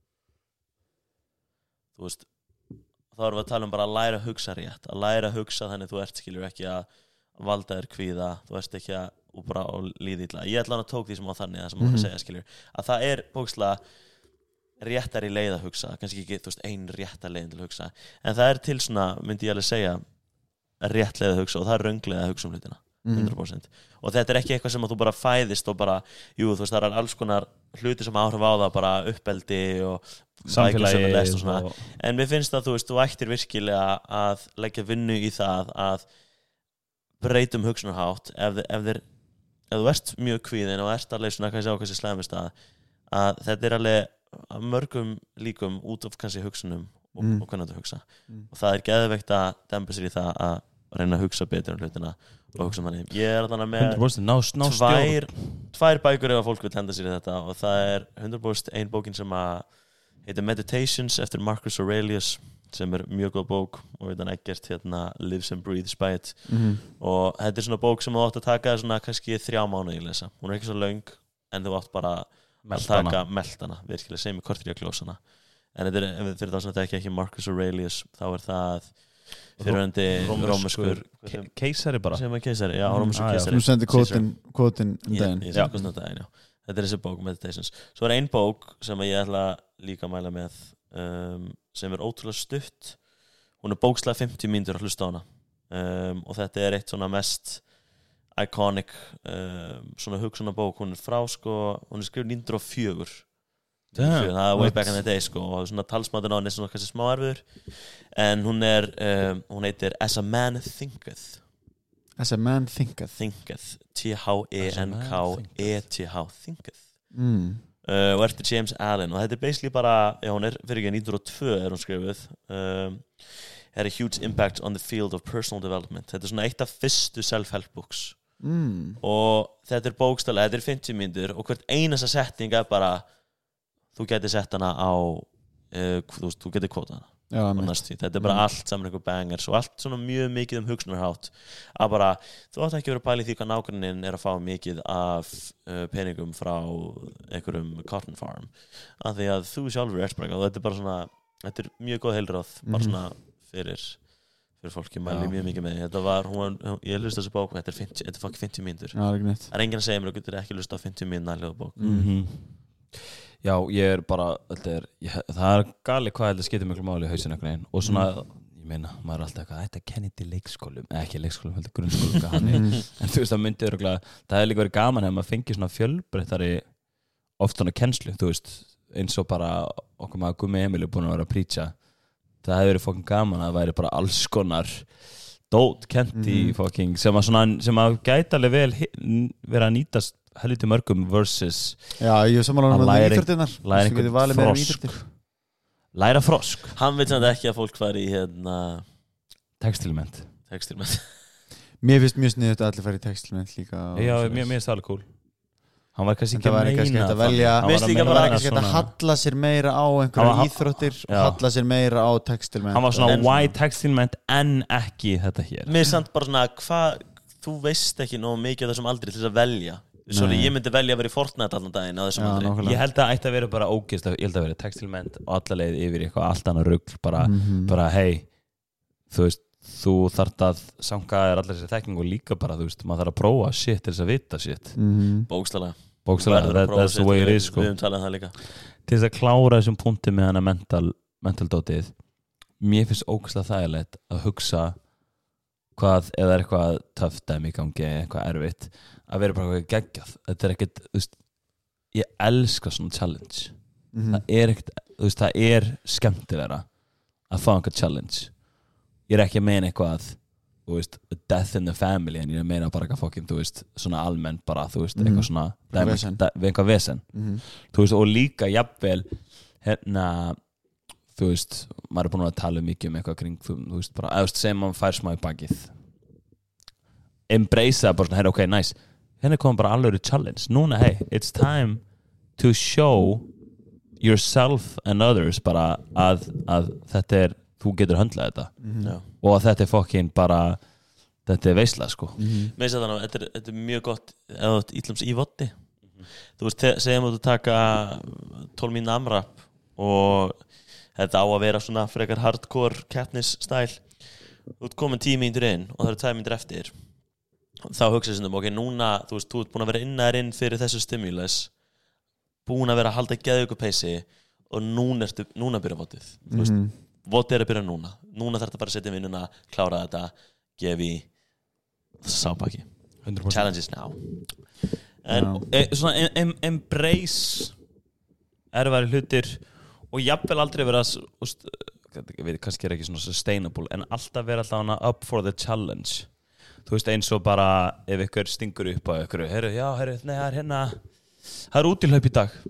þú veist þá erum við að tala um bara að læra að hugsa rétt að læra að hugsa þannig þú ert skilur ekki að valda þér kvíða þú ert ekki að og bara og líði illa ég ætla hann að tók því sem á þannig það sem maður mm. segja skilur að það er bókslega réttari leið að hugsa kannski ekki þú veist ein réttar leið til að hugsa en það er til svona myndi ég alveg segja réttlega að hugsa og það er rönglega að hugsa um hlutina hundra prósent og þetta er ekki eitthvað sem að þú bara fæðist og bara, jú þú veist það er alls konar hluti sem áhrif á það, bara uppeldi og samfélagi og svona. og... En mér finnst að þú veist, þú ættir virkilega að leggja vinnu í það að breytum hugsunarhátt ef, ef, þeir, ef þú ert mjög kvíðin og ert alveg svona kannski á kannski slæmist að, að þetta er alveg að mörgum líkum út af kannski hugsunum og, Mm. og hvernig þú hugsa Mm. og það er geðveikt að dempa sér í það að reyna að hugsa betur um hlutina og hugsa um hann ég er þannig með hundra prósent ná, ná tvær, tvær bækur ef fólk vil henda sér í þetta og það er hundra prósent ein bókin sem að heitir Meditations eftir Marcus Aurelius sem er mjög góð bók og við þannig ekkert hérna Lives and Breathes by it Mhm. og þetta er svona bók sem þú átt að taka svona kannski þrjá mánuði í lesa hún er ekki svo löng en þú átt bara að taka meltana virkilega sem í kortir í að klósana en þetta er, ef þið fyrir það svona ekki ekki Marcus Aurelius þá er það fyrirvændi rómverskur Ke- keisari bara sem er keisari, já, rómverskur Ah, já. keisari Þú sendir kvótin kvótin um Ég, daginn ég sem kostnum daginn, já. Þetta er þessi bók, Meditations. Svo er ein bók sem ég ætla líka að mæla með um, sem er ótrúlega stutt. Hún er bókslega fimmtíu mínútur að hlusta á hana um, og þetta er eitt svona mest iconic um, svona hugsunarbók. Hún er frá sko, hún er skrifð nítján hundruð og fjögur Damn, það er way what? back in the day sko og svona talsmátin á henni er svona kannski smá erfiður en hún er um, hún heitir As a Man Thinketh As a man thinketh Thinketh T H E N K E T H Thinketh mm. uh, og eftir James Allen og þetta er basically bara, já hún er fyrir ekki nítján hundruð og tvö er hún skrifuð um, had a huge impact on the field of personal development þetta er svona eitt af fyrstu self-help books Mm. og þetta er bókstaflega, þetta er fimmtíu mínútur og hvert einasta setting er bara þú getur sett hana á uh, þú, veist, þú getur kvótað hana Já, á einmitt. næstu tíð. Þetta er bara Mm. allt saman einhver bangers og allt svona mjög mikið um hugsunarhátt að bara, þú átt ekki að vera að pæla í því hvað nágrunnin er að fá mikið af uh, peningum frá einhverjum cotton farm af því að þú sjálfur ert bara og þetta er bara svona, þetta er mjög góð heilráð bara Mhm. svona fyrir fyrir fólki, mæli Já. mjög mikið með því. Þetta var, hún, var- ég hlust þessu bók þetta er, fimmtíu, þetta er fucking fimmtíu mínútur Já, það er ekki neitt það er enginn að segja mér að þú getur ekki hlust á fimmtíu mínútur hljóðbók Mhm. Já, ég er bara þetta er, ég, það er gali hvað þetta skiptir miklu máli í hausinn einhvern veginn og svona, ég meina, maður er alltaf eitthvað þetta er kennið til leikskólum, eða ekki leikskólum heldur grunnskólum, hvað hann er, en þú veist það myndi örugglega, það hefur líka verið gaman ef maður fengi svona fjölbreyttari oft svona kennslu, þú veist eins og bara okkur maður Gummi Emil er búin að vera að preacha, það hefur verið fokkin gaman að það væri bara alls konar dót kent í Mhm. fokking sem að svona, sem að gæti alveg vel hi- vera að nýtast helviti mörgum versus Já, ég er samanlega Að með læra- íþróttirnar læra Þú getur einhvern valið meira um frosk. íþróttir. læra frosk hann veit samt ekki að fólk fari í hérna textilment tekstil með Mér finnst mjög sniðut að allir fara í textilment líka og já, svoleiðis. mér mér finnst það alveg cool hann var kannski En það ekki að væri kannski meina hægt að velja- þannig. Hann Mér finnst var að líka meina bara kannski hægt að svona- halla sér meira á Hann einhverjar var- íþróttir og Já. halla sér meira á textilment hann var svona En- why textilment en ekki þetta hér mér er samt bara svona hvað þú veist ekki nóg mikið á þessum aldri til þess að velja Sorry, Nei. ég myndi velja að vera í Fortnite allan daginn á þessum Já, aldri nákvæmlega. ég held að ætti að vera bara ógist ég held að vera textilment og alla leið yfir í eitthvað allt annað rugl bara, Mhm. bara hei þú veist, þú þarft að sanga þér allir þessi þekking og líka bara þú veist, maður þarf að prófa shit til þess að vita shit Mhm. Bókstaflega bókstaflega, Verður að that, prófa that's the sitt, way it við- is sko Við höfum talað um það líka til þess að klára þessum punkti með hana mental, mental dótið mér finnst ógæslega þægilegt að hugsa hvað, eða er eitthvað töff dæmi í gangi, eitthvað erfitt að vera bara eitthvað geggjað þetta er ekkert, þú veist ég elska svona challenge Mhm. það er ekkert, þú veist, það er skemmtilegra að fá einhver challenge ég er ekki að meina eitthvað þú veist, death in the family en ég er að meina bara eitthvað fokkin, þú veist, svona almennt bara, þú veist, Mhm. eitthvað svona Eitthvað dæmi- vesen. dæ- við eitthvað vesen Mhm. þú veist, og líka jafnvel hérna þú veist, maður er búin að tala mikið um eitthvað kring, þú, þú veist, bara, eða þú veist, sem maður fær smá í bakið embrace það bara svona, hey, ok, nice hérna kom bara alveg challenge, núna, hey, it's time to show yourself and others bara að, að þetta er, þú getur höndlað þetta Mhm. Já. og að þetta er fokkin bara þetta er veisla, sko Mhm. Mér finnst þetta, þetta er, þetta er mjög gott eða þú ert ítlums í voddi Þú veist, þe- segjum að þú taka tólf mín amrap og þetta á að vera svona frekar hardcore keppnis stæl þú ert komin tíu mínútur inn og það eru tvær mínútur eftir þá hugsa sem ok, núna, þú veist, þú ert búin að vera innar inn fyrir þessu stimulus búin að vera að halda geðveiku peysi og núna ertu, núna byrja vodið þú veist, Mhm. vodið er að byrja núna núna þarf þetta bara að setja vinnuna, klára þetta gefi sápaki hundra prósent challenges now en Já. e, svona em, em, embrace erfæri hlutir og jafnvel aldrei vera s- úst, ég veit, kannski er ekki svona sustainable en alltaf vera alltaf hana up for the challenge þú veist eins og bara ef ykkur stingur upp á ykkur heru, já, heru, nei, það er hérna það er útilhaup í dag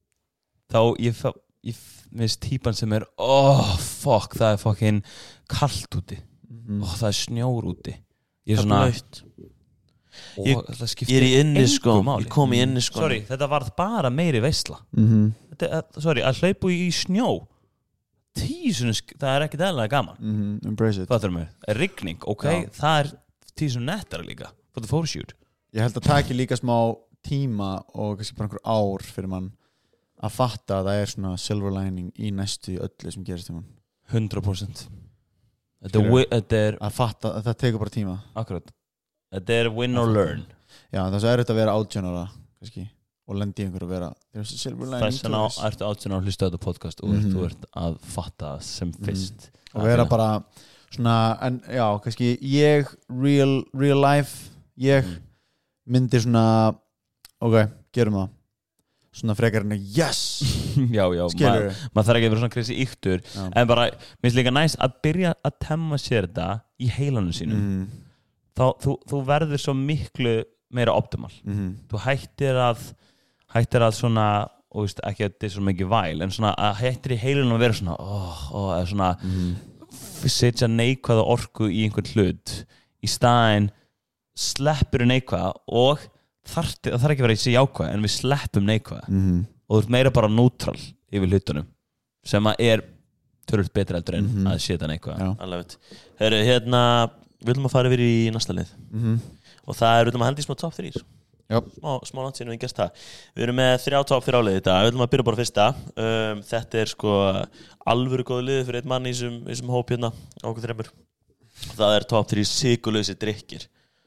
þá ég, fa- ég veist típan sem er oh fuck, það er fucking kalt úti Mhm. oh, það er snjór úti ég er Það er svona blautt. oh, Ég- það skiptir Ég er í inni engu sko máli. Ég kom í inni sko sorry, þetta varð bara meiri veisla Mhm. þetta, að- sorry, að hlaupa í snjó tísunum, það er ekkert eðlilega gaman Mhm. Embrace it. fattur mig, rigning, ok, Já. það er tísunum nettara líka, for the photoshoot Ég held að taki líka smá tíma og kannski bara einhver ár fyrir mann að fatta að það er svona silver lining í næstu öllu sem gerist í mann. hundra prósent þetta Skilurðu? er, wi- þetta er Að fatta að það tekur bara tíma. akkurat, þetta er win or learn Já, það er svo erfitt að vera átján ára kannski og lendi í einhver að vera there's a silver lining þess to vegna this. ertu átján ára að hlusta á þetta podcast og Mhm. þú ert að fatta sem fyrst Og vera bara svona, en já, kannski ég real, real life ég Mm. myndi svona ok, gerum það svona frekar en að yes já, já, skilur maður mað þarf ekki að vera svona krisi yktur Já. en bara, minnst líka næst að byrja að temma sér þetta í heilanum sínum mm þá, þú, þú verður svo miklu meira optimal -hmm. þú hættir að hættir að svona, og veist, ekki að þetta er svo mikið væl, en svona að hættir í heilunum að vera svona, oh, oh, eða svona Mm setja neikvæða orku í einhvern hlut í staðinn sleppur neikvæða og þarf, það þarf ekki að vera í sig jákvæða en við sleppum neikvæða -hmm. og þú ert meira bara neutral yfir hlutunum sem að er törult betra heldur en Mhm. að setja neikvæða Já. Alveg Heru, hérna, Við viljum að fara yfir í næsta lið Mm og það er við viljum að henda í smá top þrjú Já. smá, smá langt síðan við gert það Við erum með þrjá top fyrir álið þetta Við viljum að byrja bara á fyrsta um, Þetta er sko alvöru góð lið fyrir einn mann í þessum, í þessum hóp hérna á okkur þreymur Það er top þrjú sigurlausi drikkir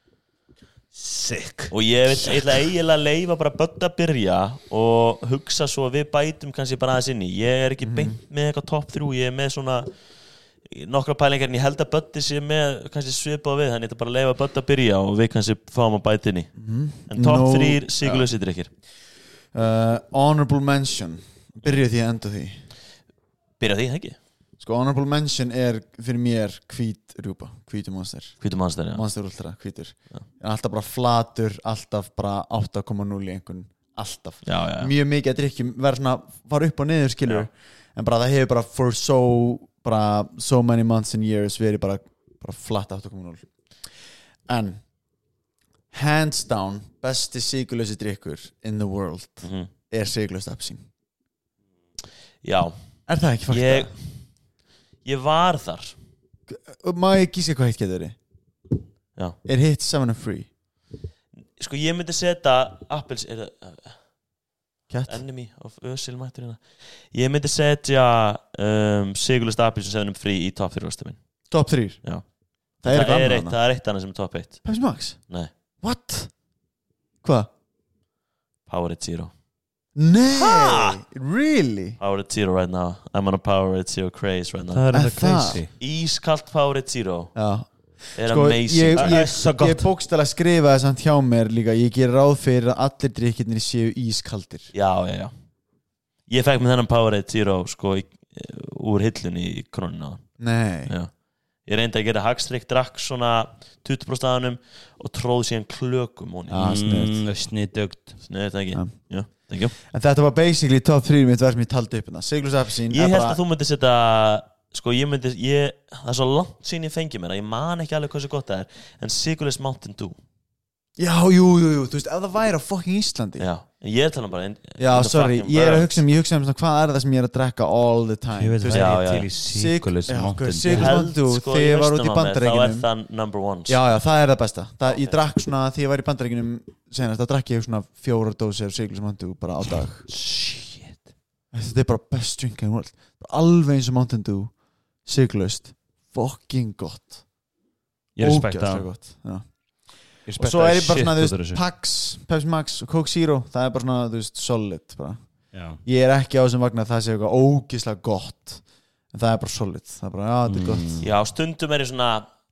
sick og ég vil eiginlega eiginlega leifa bara Bödd að byrja og hugsa svo að við bætum kannski bara aðeins inn í ég er ekki beint með eitthvað top þrjú ég er með svona nokkra pælingar en ég held að Böddi sé með kannski svipað við þannig að bara leifa Bödd að byrja og við kannski fáum að bæta inn í en top No- þrjú sigurlausi drikkir uh, Honorable mention byrja því að enda því byrja því, það ekki? Sko honorable mention er fyrir mér hvít rjúpa, hvítu monster Hvítu monster, já Monster Ultra, hvítur Já. er alltaf bara flatur, alltaf bara átta komma núll í einhvern, alltaf Já, já, já. mjög mikið að drikkjum, verða svona fara upp og niður skilur, en bara það hefur bara for so, bara so many months and years verið bara, bara flat átta komma núll en hands down besti sigurlausi drikkur in the world Mhm. er sigurlaust appelsín. Já, Er það ekki fakta? ég, ég var þar Má ég gíska hvað hitt getur verið? Já. Er hitt seven and free? Sko ég myndi setja Apples, er það Kjætt? Enemy of Ösil mættur hérna Ég myndi setja um, sigurlaust Apples og segjum frí í top þrjú röstu minn Top þrjú? Já. Það er Það eitthvað er annað eitt, hana. það er eitt annað sem er top eitt Pepsi Max? Nei, What? Hvað? Powerade Zero Nei, Ha? really? Powerade Zero right now I'm on a Powerade Zero craze right now það er Er þetta það? crazy Ískalt Powerade Zero Já. er Sko, amazing ég, Það ég, er svo gott. ég bókstala skrifaði samt hjá mér líka. Ég ger ráð fyrir að allir drikkirnir séu ískaldir. Já, já, já Ég fekk með þennan Powerade Zero sko í, úr hillunni í krónuna Nei. Já Ég reyndi að gera hagstrykk, drakk svona tuttugu prósent af hannum og tróð síðan klökum honi Já, sniðugt. mm, sniðugt Nei, þetta ekki Já. Já, thank you En þetta var basically top þrjú mitt verð sem ég taldi upp hérna. Sigurlaus appelsín Ég er held bara að þú myndir setja Sko ég myndi ég, Það er svo langt sín ég fengi mér að ég man ekki alveg hvað svo gott það er En Sigurlaus Mountain Dew Já, jú, jú, jú. Þú veist, ef það væri á fucking Íslandi. Já, en ég tala bara in, Já, in the sorry. fucking Ég er að world. hugsa um, ég hugsa um svona, hvað er það sem ég er að drekka all the time. ég veit Þú veist, það já, er já. til í síkulis Já, mountain hvað, Dew. Sigurlaus Held, Mountain Dew, sko, þegar ég var út í hausnum á mér, Þá er Bandaríkjunum. það number one Já, já, það er það besta. Það, Ok. Ég drakk svona, því ég var í Bandaríkjunum senast, þá drakk ég svona fjórar dósir Sigurlaus Mountain Dew bara á dag. shit Þetta er bara best drink in the world. Alveg eins og Mountain Dew, sigurlaust, fucking gott. ég respekta Ógeðslega gott. Já. ég Og respekta svo er ég bara shit svona, þú út af veist, þessu. Pax, Pepsi Max og Coke Zero. Það er bara svona, þú veist, solid bara. Já. Ég er ekki á þessum vagn að það sé eitthvað ógeðslega gott. En það er bara solid. Það er bara, já, þetta er gott. Mm. Já, stundum er ég svona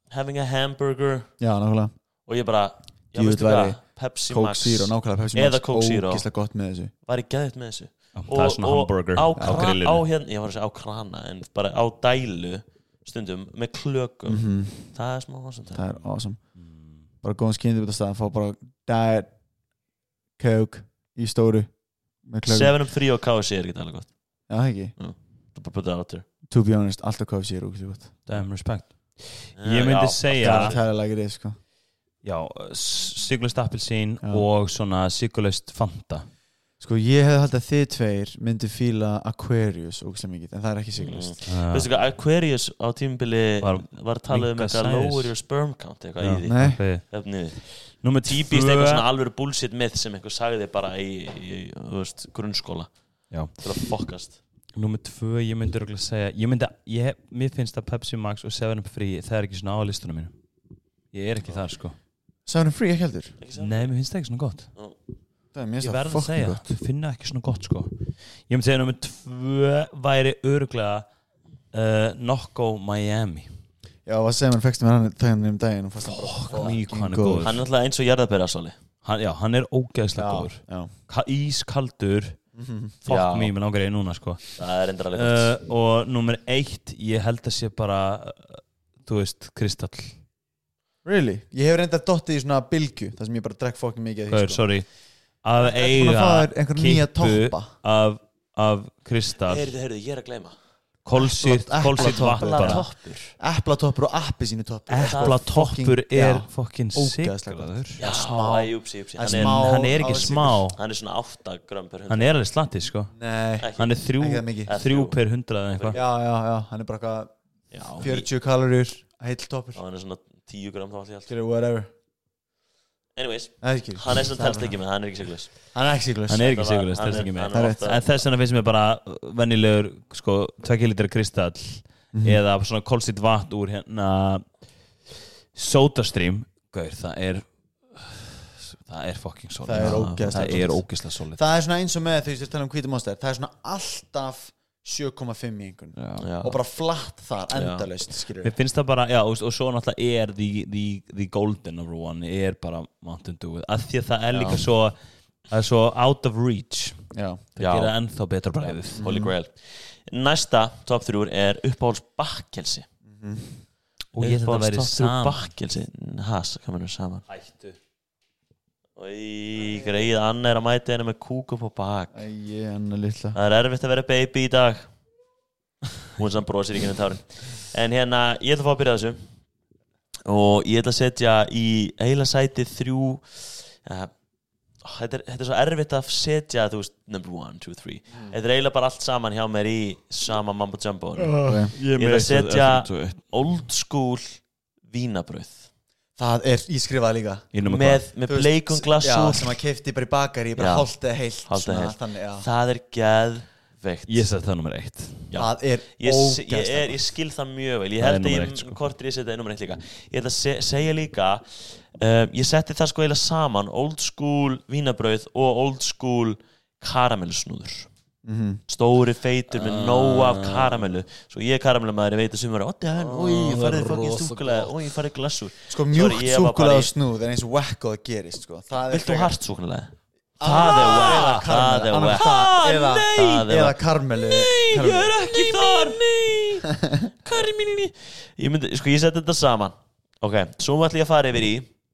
having a hamburger Já, nákvæmlega og ég bara, já, Djöfull veistu væri hvað Pepsi Coke Max Zero, nákvæmlega Pepsi Eða Max Coke Zero. Ógeðslega gott með þessu var ég geðið með þessu Það er svona hamburger á, á kra, á grillinu hérna, ég var að segja á krana en bara á dælu stundum með klökum Mhm. það er smá awesome Það er awesome Bara góðan skyndi út af stað Fá bara Diet Coke Í stóru Með klögum seven up three og K F C er ekki alveg gott Já, það ekki bara put it out there To be honest, alltaf K F C er ógeðslega gott Damn respect Eh, Ég myndi já, segja Það er tæra lagir þið, sko Já, sigurlaust appelsín Já. og svona sigurlaust Fanta Sko, ég hefði haldið að þið tveir myndi fíla Aquarius ógeðslega mikið En það er ekki siglust mm. veistu hvað, Aquarius á tímabili Var- var, var talað um minnka eitthvað size. lower your sperm count eitthvað Já. í því Nei, efnið Númer típist eitthvað svona alveg bullshit myth sem einhver sagði bara í, í, í þú veist, grunnskóla Já. til að fokkast Númer tvö, ég myndi örugglega segja Ég myndi, ég, mér finnst að Pepsi Max og seven up Free Það er ekki svona á listunum mínu Ég er ekki þar sko Seven Free ekki heldur Nei, mér finnst það ekki svona gott Það er mér Ég það verð að fucking segja, gott ég finna ekki svona gott sko Ég myndi segja nummer tvö væri öruglega uh, Nocco Miami Já, hvað segir mann, fækst mér hann þegar um daginn og fannst hann bara Fuck me, hvað hann er góður. góður. hann er alltaf eins og jarðabærasáli hann, Já, hann er ógeðslega Já, góður já Ka- Ískaldur, fuck Já. me, mér langar ég núna sko það er endur alveg gott uh, Og nummer eitt, ég held að sé bara uh, Þú veist, Kristall Really? Ég hef reyndað dottið í svona bylgu þar sem ég bara drekk fucking mikið af Hvað því, er, sorry Að Ertu búin að eiga fá þér einhver nýja toppa? af, af Kristall heyrðu, heyrðu, ég er að gleyma Kolsýrt, Epla- kolsýrt eplatoppur. vatn bara toppur Eplatoppur og appisínu toppur Eplatoppur er Já. fokkin Ógeðslega gott. sigraður já, smá. æ, upsi, upsi. Það er hann, er, smá- Hann er ekki á smá hann er svona átta grömm per Hann er alveg slatti sko Nei, Ekki. Hann er þrjú, ekki það mikið Eh, þrjú þrjú. per hundrað eða eitthvað Já, já, já, hann er bara eitthvað já, fjörutíu kaloríur heill toppur og hann er svona tíu grömm þá allt í allt Skilur, whatever anyways, Það er ekki hann er svona telst ekki með hann er ekki siglus Hann er ekki siglust Hann er ekki Þetta var- sigurlega, hann þess er- ekki hann með er Það er ofta- En þess vegna finnst mér bara venjulegur sko, tvekja litra kristall Mhm. eða svona kolsýrt vatn úr hérna SodaStream Gaur, það er það er fucking solid Það er ógeðslega Það solid. er ógeðslega solid Það er svona eins og með því að tala um hvítum monster Það er svona alltaf sjö komma fimm í einhvern Já. og bara flatt þar, endalaust skilur Mér finnst það bara, já, og, og svo náttúrulega er the, the, the golden number one er bara Mountain Dew af því að það er líka Já. svo það er svo out of reach Já, það Já. gera ennþá betra bræðið Holy Grail næsta top þrjú er uppáhalds bakkelsi og ég þetta væri top þrjú saman bakkelsi has, hvað mennur saman Hættu og í greið Anna er að mæta henni með kúk upp á bak ég er hann að litla það er erfitt að vera baby í dag hún samt brosir í genið tárin en hérna, ég ætla að fá að byrja þessu og ég ætla að setja í heila sæti þrjú ja, þetta, er, þetta er svo erfitt að setja þú veist, number one, two, three þetta er eiginlega bara allt saman hjá mér í sama mambo jumbo okay. ég ætla að setja old school vínabrauð Það er, ég skrifaði líka með, með bleikum Já, glasúr sem að kefti bara í bakari Já. bara hálft eða heilt Hálft eða svona, heilt. þannig, já. það er geðveikt ég sett það nummer eitt Já. Það er ég, ég, ógeðslega er, ég skil það mjög vel ég Það er held að númer ég eitt, sko. kortir ég setja nummer eitt líka ég ætla að se segja líka uh, ég setti það sko eiginlega saman old school vínabrauð og old school karamellsnúður mm -hmm. stóri feitur með nóg af karamellu svo ég er karamellamaður, ég veit að sumar ótti hann, oi, ég farið fokkin súkulega oi, ég farið glasur Sko Sorry, mjúkt ég var bara súkulega í- og snúð er eins og wacko það gerist sko. Það er viltu frekar- hart súkulega? Ah, það er eða whack, það karamell, er annað whack það, eða, það er eða whack. karmelu Nei, ég er ekki þar Nei, Karimini Ég myndi, sko ég seti þetta saman Ok, svo ætla ég að fara yfir í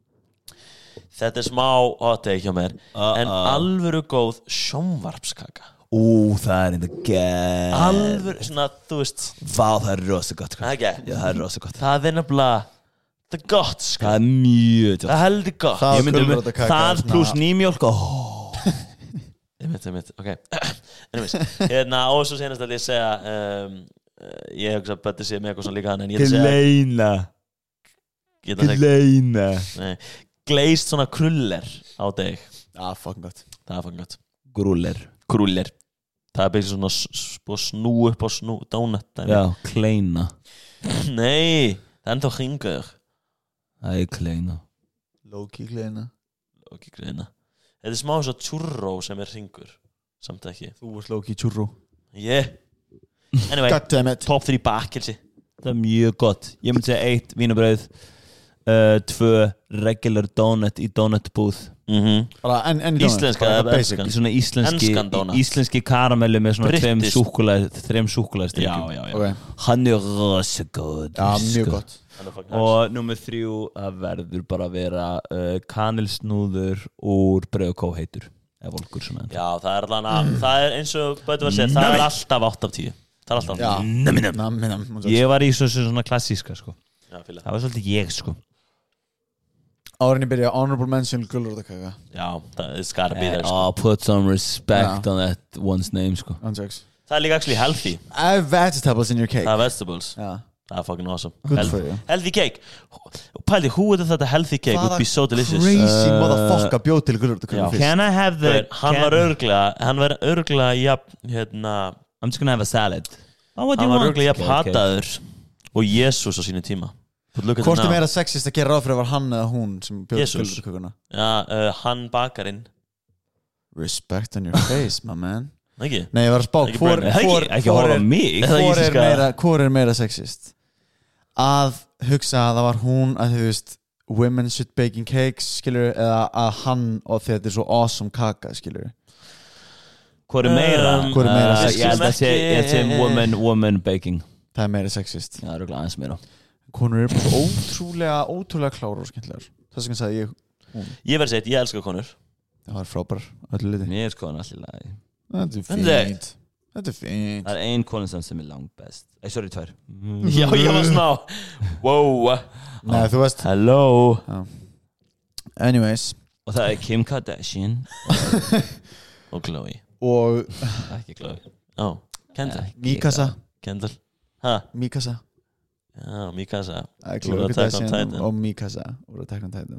Þetta er smá hot take hjá mér Uh-uh. En alvöru góð sjónvarpskaka ú, það er enda gæð Alvöru, svona, þú veist vá, það er rosa gott sko. Það er ekki já, það er rosa gott Það er nefnilega Það er gott, sko það er mjög Það er heldur gott Það ég myndi um gulrótarkaka það er svona- pluss nýmjólk oh. Ég myndi, ég myndi, ok Anyways, hérna, og svo senast að ég segja um, uh, Ég hef ekki að betur sé með eitthvað svona líka hann En ég ætla að segja gleina ég ætla að segja- gleina Nei, Gleist svona kruller á deg Já, fucking gott Það er fann gott grúler Krúller Það er byggt svona s- s- búið að snú upp á snú Donut dæmi. já, kleina Nei, það er ennþá hringur það er kleina Low-key gleðina Ok, greina Þetta er smá svo churro sem er hringur Samt ekki Þú varst low-key churro Yeah Anyway, God damn it top þrjú bakkelsi Það er mjög gott. Ég myndi segja eitt vínabrauð, uh, tvö regular donut í donutbúð. Mhm. Bara en, en Íslenska bara eða basic. enskan? Svona íslenski, Enskan donut. íslenski karamellu með svona tveim British. súkkulaði, þreim súkkulaði Já, já, já Ok, Hann er rosa góð. já, mjög gott Og nummer þrjú, það verður bara að vera uh, kanilsnúður úr brauðkó heitur. Eða volkur svona. Já, það er allan að, það er eins og Böti var að segja, það er alltaf átta af tíu. Það er alltaf Já, átta Nami, nami. nam, nam, nam, Ég var í svo, svo, svona klassíska sko. af tíu. Já, fíla. Það var svolítið ég sko. Árinni byrja honorable mention gulrótakaka Já, það it's gotta be there, sko. Oh, put some respect Já. on that one's name sko. Unjokes Það er líka actually healthy. I have vegetables in your cake Það er vegetables. Já, Það er fucking awesome. good Health- for you Healthy cake. Pældi, who would have thought a healthy cake would be so delicious? crazy Uh, motherfucker bjóð til já. gulrótakaka fyrst Can I have the But hann can, var örglega, hann var örglega jafn, hérna, I'm just gonna have a salad. Oh, what do hann you var want? örglega jafn Okay, okay. hataður og Jésús á sínu tíma. But look at Hvort it er now. meira sexist að gera ráð fyrir að var hann eða hún sem bjóð til Jesus. gulrótakakuna Já, uh, hann bakarinn, Respect on your face, my man ekki? Nei, ég var að spá Ekki hvor, Brandon. Ekki, hvor, ekki hvor, horfa á er, mig. Eða hvor, er íslenska- meira, hvor er meira sexist Að hugsa að það var hún að þú veist women should baking cakes skilur eða að hann og þetta er svo awesome kaka skilur Hvor er meira? Um, Hvor er meira Uh, sexist? Ég held að sé, ég held að sé woman, woman baking. Það er meira sexist Já, það er örugglega aðeins meira. Konur eru bara ótrúlega, ótrúlega klára og skemmtilegar Þess vegna sagði ég Ég verði að segja, ég elska konur. Það var frábær öllu liti Mér er skoðan allir lagi. Þetta er Nei. fínt Þetta er fínt Það er ein konan sem sem er langt best. Ei, sorry, tvær. Já, ég var smá. Wow. Nei, þú veist Hello. Anyways Og það er Kim Kardashian. Og Chloe. Og Ekki Chloe. Ó, Kendall. Mikasa Kendall. Ha? Mikasa Já, Mikasa. Það er Úr Khloe Attack on Kardashian Titan. og Mikasa úr Attack on Titan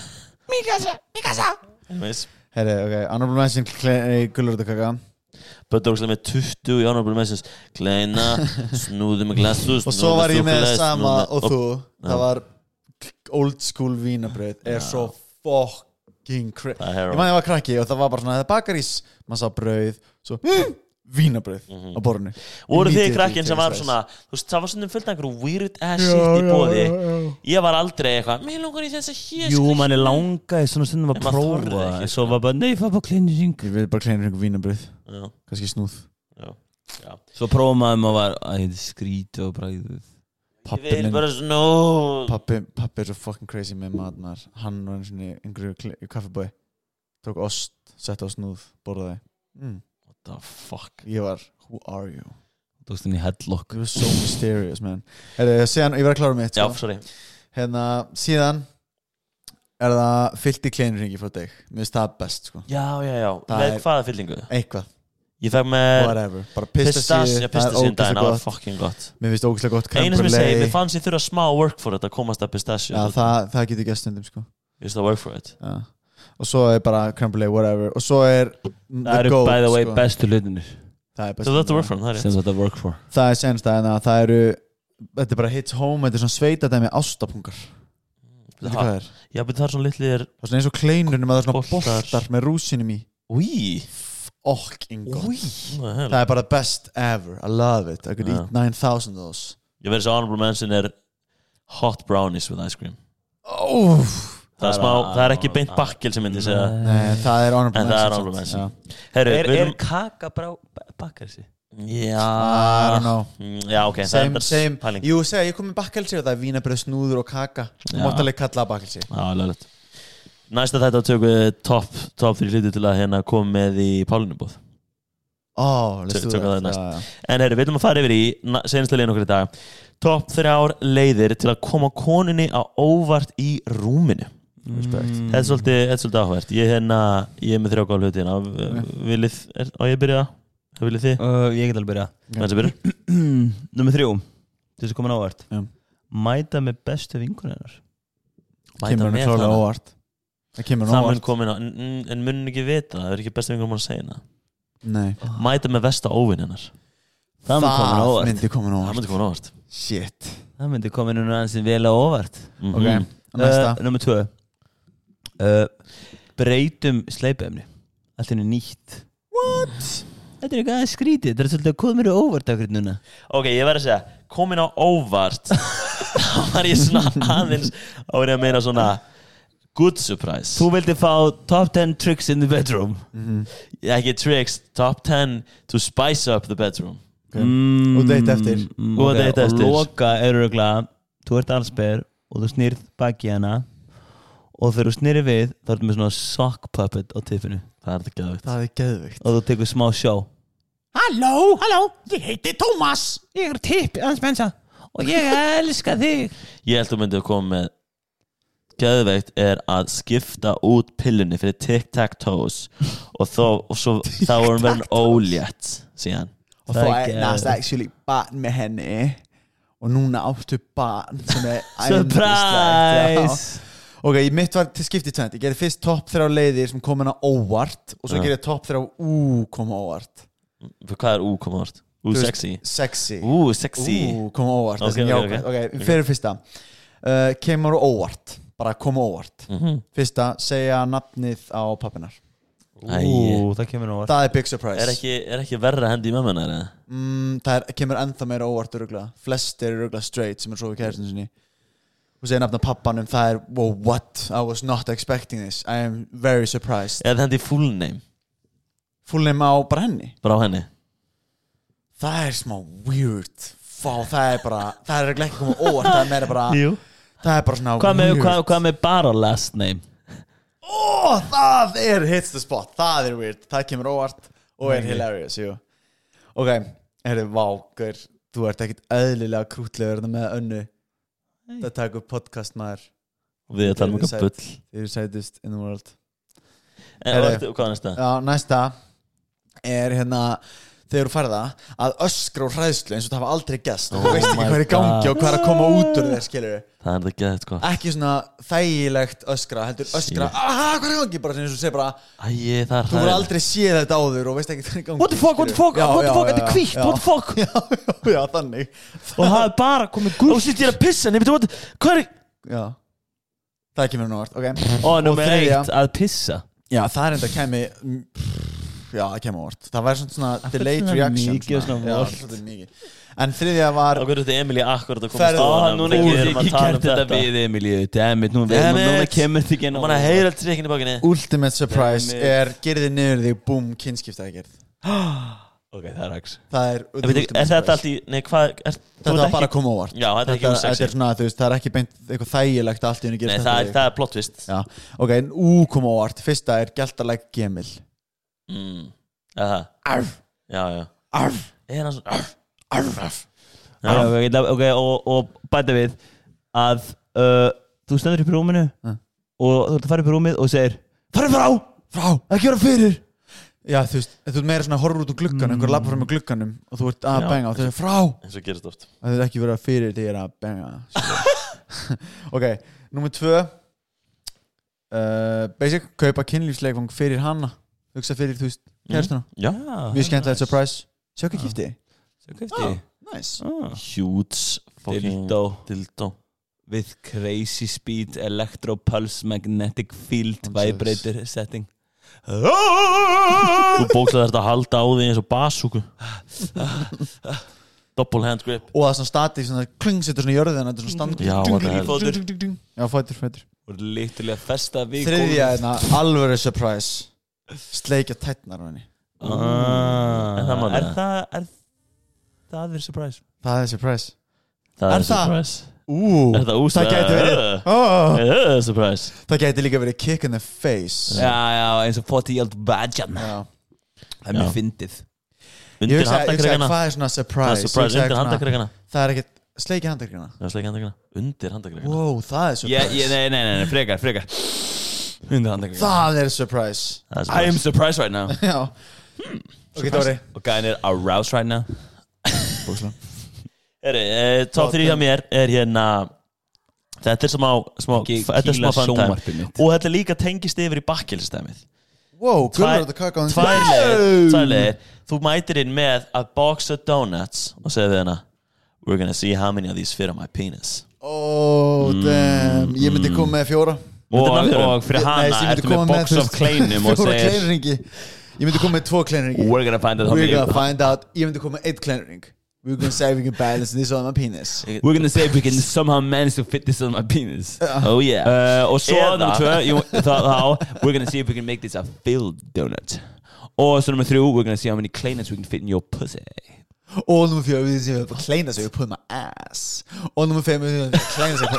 Anyways. Herri, ok, honorable mention gulrótakaka Bötti var með tuttugu í honorable mentions. Kleina, snúðu með glassu, Og svo var ég með súkkulaði, sama snúðu- og þú Já. Það var old school vínabrauð Er svo fucking crazy Það er Ég hero. man ég var krakki og það var bara svona Það er bakarís, maður sá brauð Svo mm, vínabrauð á borðinu Voru þið Immediately krakkin sem var taste svona, þú veist, það var svona fullt af einhverju weird ass shit í bóði. Ég var aldrei eitthvað, mér langar í þess að hér Jú, manni langaði svona stundum að En maður þorði prófa. ekki, Svo sko. var bara, nei, fá bara cleansing. Ég vil bara kleinir einhver vínabrauð Já, Kannski snúð já, já. Svo prófa maður maður var, að þetta skrítið og bræðið. Ég Pappi vil minn bara snúð. Pappi, pappi er svo fucking crazy með mat maður. Hann var eins og einhverju kaffibói Tók ost, sett á snúð, borðaði mm. What the fuck? Ég var, who are you? Tókst henni í headlock. You were so mysterious man Herri, síðan, ég var að klára mitt Já, sko. sorry. Hérna, síðan Er það fyllt í kleinringi frá deg Mér finnst það best sko Já, já, já. Það Með er- hvaða fyllingu? Eitthvað, Ég fekk með whatever Bara pistasíu, pistasíu, það er pistasíu daginn, ógeðslega það var gott fucking gott. Mér finnst ógeðslega gott Einu sem ég crème segi, brûlée. mér fannst ég þurfa smá work for it að komast að pistasíu. Já, það, það getur gæst stundum sko Ég veist að work for it. Já. Og svo er bara crème brûlée, whatever Og svo er Það eru by the way bestu hlutinir Það er So that's bestu the work for it, það er sem rétt. þetta work for. Það er senst að það eru Þetta er bara hits home, þetta er svona sveitadæmi ástapungar Þetta Ha, hvað það er Já, bet það er svona litlir. Það er svona eins og kleinunum að það er svona Boltar. boltar með rúsinum í Úi. Okking gott Úi. Það er bara best ever, I love it I could Já. eat nine thousand of those Ég verði svo honorable mention er hot brownies with ice cream. Óf Það er smá, það er ekki beint bakkel sem myndi segja. Nei, það er honorable En það er mention honorable samt. mention. Já. Herru, Er, við er erum... kaka brá bakkar þessi? I don't Já. know Mm, Já, ok, það Same, er same pæling. Jú, segja, ég kom með bakkelsi og það er vínabröð, snúður og kaka Þú Já. mátt alveg kalla bakkelsi Já, lögulegt. Næsta þetta tökum við top, top þrjú hluti til að hérna koma með í Pálunubóð. Ó, let's Tök- do tökum það that næst. Já, já. En herru, við viljum að fara yfir í senasta legin okkur í dag. Top þrjár leiðir til að koma konunni á óvart í rúminu. Respect. Þetta er svolítið, þetta er svolítið áhvert. Ég, hérna, ég er með þrjá gáð hluti hérna. Viljið, er, á ég að byrja? Það viljið þið? Uh, ég get alveg byrja. Hvað er það byrja? Númer þrjú. Til þess að koma ávart. Já. Mæta með bestu vinkunennar. Kemur henni klálega óvart Það kemur henni Það mun óvart komin á, en, en mun ekki vita það, það er ekki besta vingur mann að segja það. Nei Mæta með versta óvinn hennar. Það mun komin á óvart. myndi komin Það óvart myndi komin á óvart. Shit Það myndi komin núna aðeins vel á óvart. Mhm. Ok, næsta Uh, Númer tvö. Uh, breytum sleipefni. Allt henni nýtt. What? Þetta er eitthvað aðeins skrítið. Þetta er svolítið að koma mér á óvart akkur núna. Ok, ég verð að segja, komin á óvart þá var ég svona aðeins á að meina svona good surprise Þú vildi fá top ten tricks in the bedroom mm-hmm. ekki tricks, top ten to spice up the bedroom okay. mm, Og date eftir mm, Og okay. date eftir. Og loka er örugglega Þú ert allsber og þú snýrð baki hana og þegar þú snýrir við þá ertu með svona sock puppet á tippinu það er þetta geðvikt Það er geðvikt og þú tekur smá sjó Halló, halló, ég heiti Tómas. Ég er tipp, hans mensa. Og ég elska þig. ég held að þú myndi að koma með geðveikt er að skipta út pillunni fyrir tic-tac-toes og, þó, og svo þá er hún verið ólétt síðan Og Það þá er eignast geðveikt. actually barn með henni Og núna áttu barn sem er Surprise yndislegt. Ok, mitt var til skipti tvent Ég gerði fyrst topp þrjá leiðir sem kom hana óvart Og svo Ja. gerði ég topp þrjá ú koma óvart hvað er ú koma vart? ú Þú veist, sexy Sexy ú sexy Ú koma óvart Ok, okay, ok, okay, okay. okay, fyrir fyrsta uh, Kemur óvart Bara koma óvart mm-hmm. Fyrsta, segja nafnið á pappinar Ú, það kemur nú var Það er big surprise er ekki, er ekki verra hendi í mömmunar eða? mm, Það er, kemur ennþá meira óvart öruglega. Flest er öruglega straight sem er svo við kæristinu sinni Og segja nafn á pappanum Það er, wow, what? I was not expecting this I am very surprised eða hendi full name Full name á bara henni bara á henni Það er smá weird Fá, það er bara Það er örugglega ekki komið óvart Það er meira bara Jú Það er bara svona Hvað með, weird hvað, hvað með bara last name? Ó, það er hits the spot Það er weird Það kemur óvart Og er Ok. hilarious, jú Ok, herri, vákur Þú ert ekkit eðlilega krútlegur með önnu Það taka upp podcast maður og við að tala um Þið eitthvað bull Þið eru sætust in the world en Herri. og eftir- og hvað er næsta? Já, næsta Er hérna Þegar þú færða að öskra og hræðslu eins og það hafa aldrei gest og þú Oh veist ekki my hvað er í gangi God. og hvað er að koma út úr þér, skilur það er þetta geðið sko ekki svona þægilegt öskra heldur öskra, Shit. aha, hvað er í gangi bara sem þú segir bara, æi það er þú voru hræðilegt. aldrei séð þetta áður og veist ekki hvað er í gangi What the fuck, what the fuck, Já, what the já, fuck, já, þetta er já, hvítt, já. what the fuck já, já, já, þannig Og það er bara komið gult og sitt ég er að pissa nefnir what hvað er já, það kemur nú vart, ok Og nummer þriðja- eitt að pissa já, það er enda kemi já, það kemur vart það var svona, svona delayed svona reaction mikið og svona já, volt. svolítið mikið en þriðja var og hverju þetta Emilí akkurat að koma Ferð- í stofuna Ó, Núna þegar ég við hef erum að ekki tala um kert þetta þetta við Emilíu Dammit, nú Damn it. núna kemur þetta ekki inn á og mann að heyra trikkin í bakinni ultimate surprise Damn it. er gerði niður þig, boom, kynskiptaðgerð Ok, það er ax það er, En veitu, er þetta allt í nei hvað er, þú þetta ert var bara ekki að koma óvart já þetta er ekki þetta, um þetta sexy er svona, þú veist, það er ekki beint eitthvað þægilegt allt í henni nei gerist það er, þetta það er plot twist já, ok, ú koma óvart fyrsta er geltalæk gemil mm. eða það arf, já já arf, er hann svo arf, arf, arf Já, ok, ég ætla- ok, og, og bæta við að uh, þú stendur upp í rúminu Ja. og þú ert að fara upp í rúmið og segir farið frá, frá, ekki vera fyrir já, þú veist, þú ert meira svona horfur út úr gluggan einhver labbar fram með glugganum og þú ert að Já. benga og þú segir frá eins og gerist oft það er ekki vera fyrir því ég er að benga ok, númer tvö uh, basic, kaupa kynlífsleikvang fyrir hana hugsa fyrir, þú veist, kærstuna já mjög skemmtilegt surprise sjá hvað kipti Svo kefti ég nice ah. huge fucking Dildo dildo with crazy speed electro pulse magnetic field Answers. vibrator setting þú bókslega þarft að halda á því eins og basúku double hand grip og það er svona statík, svona kling setur svona í jörðina þetta er svona stand Já, what the hell. Fótur. já, fætur, fætur og literally að festa við þriðja er alvöru surprise sleikja tætnar á henni ah. En það má er það. það er það verið surprise það er surprise það Er er það? surprise ú, er það úst það gæti verið oh. uh, surprise það gæti líka verið kick in the face já já eins og forty year old badjan já. það er mjög Já. fyndið ég undir hugsa, ég hugsa handakregana hvað er svona það surprise er surprise Ég hugsaði undir svona- handakregana það er ekkert sleikja handakregana það er sleik handakregana undir handakregana wow, það er ég, surprise ég, nei, nei, nei, nei, frekar, frekar undir handekling það er surprise það er I am surprise surprised right now já ok, Dóri og gæðin er aroused right now Heri, eh, top þrjú hjá mér er hérna þetta er smá, smá ekki þetta er smá kýla fun time sjónvarpið mitt og þetta líka tengist yfir í bakkelsstæmið wow, Tvær- gullar þetta kaka á þeim tvær leiðir, tvær leiðir þú mætir inn með a box of donuts og segir við hana we're gonna see how many of these fit on my penis oh, damn ég myndi koma með fjóra og, Myndir maður fjórum? og fyrir Nei, hana ég myndi ertu koma með box þú of veist, kleinum og fjóra segir kleinringi ég myndi koma með tvo kleinringi we're gonna find out how we're many gonna find out ég myndi koma með eitt kleinring We're gonna say we can balance this on my penis. We're gonna say if we can somehow manage to fit this on my penis. Oh yeah uh, Og så Eða- nummer tvö jú, þá, þá, We're gonna see if we can make this a filled donut. Og så nummer þrjú We're gonna see how many claynets we can fit in your pussy. Og nummer fire, vi siger, hvor kleiner sig, jeg put my ass. Og nummer fem, hvor kleiner sig,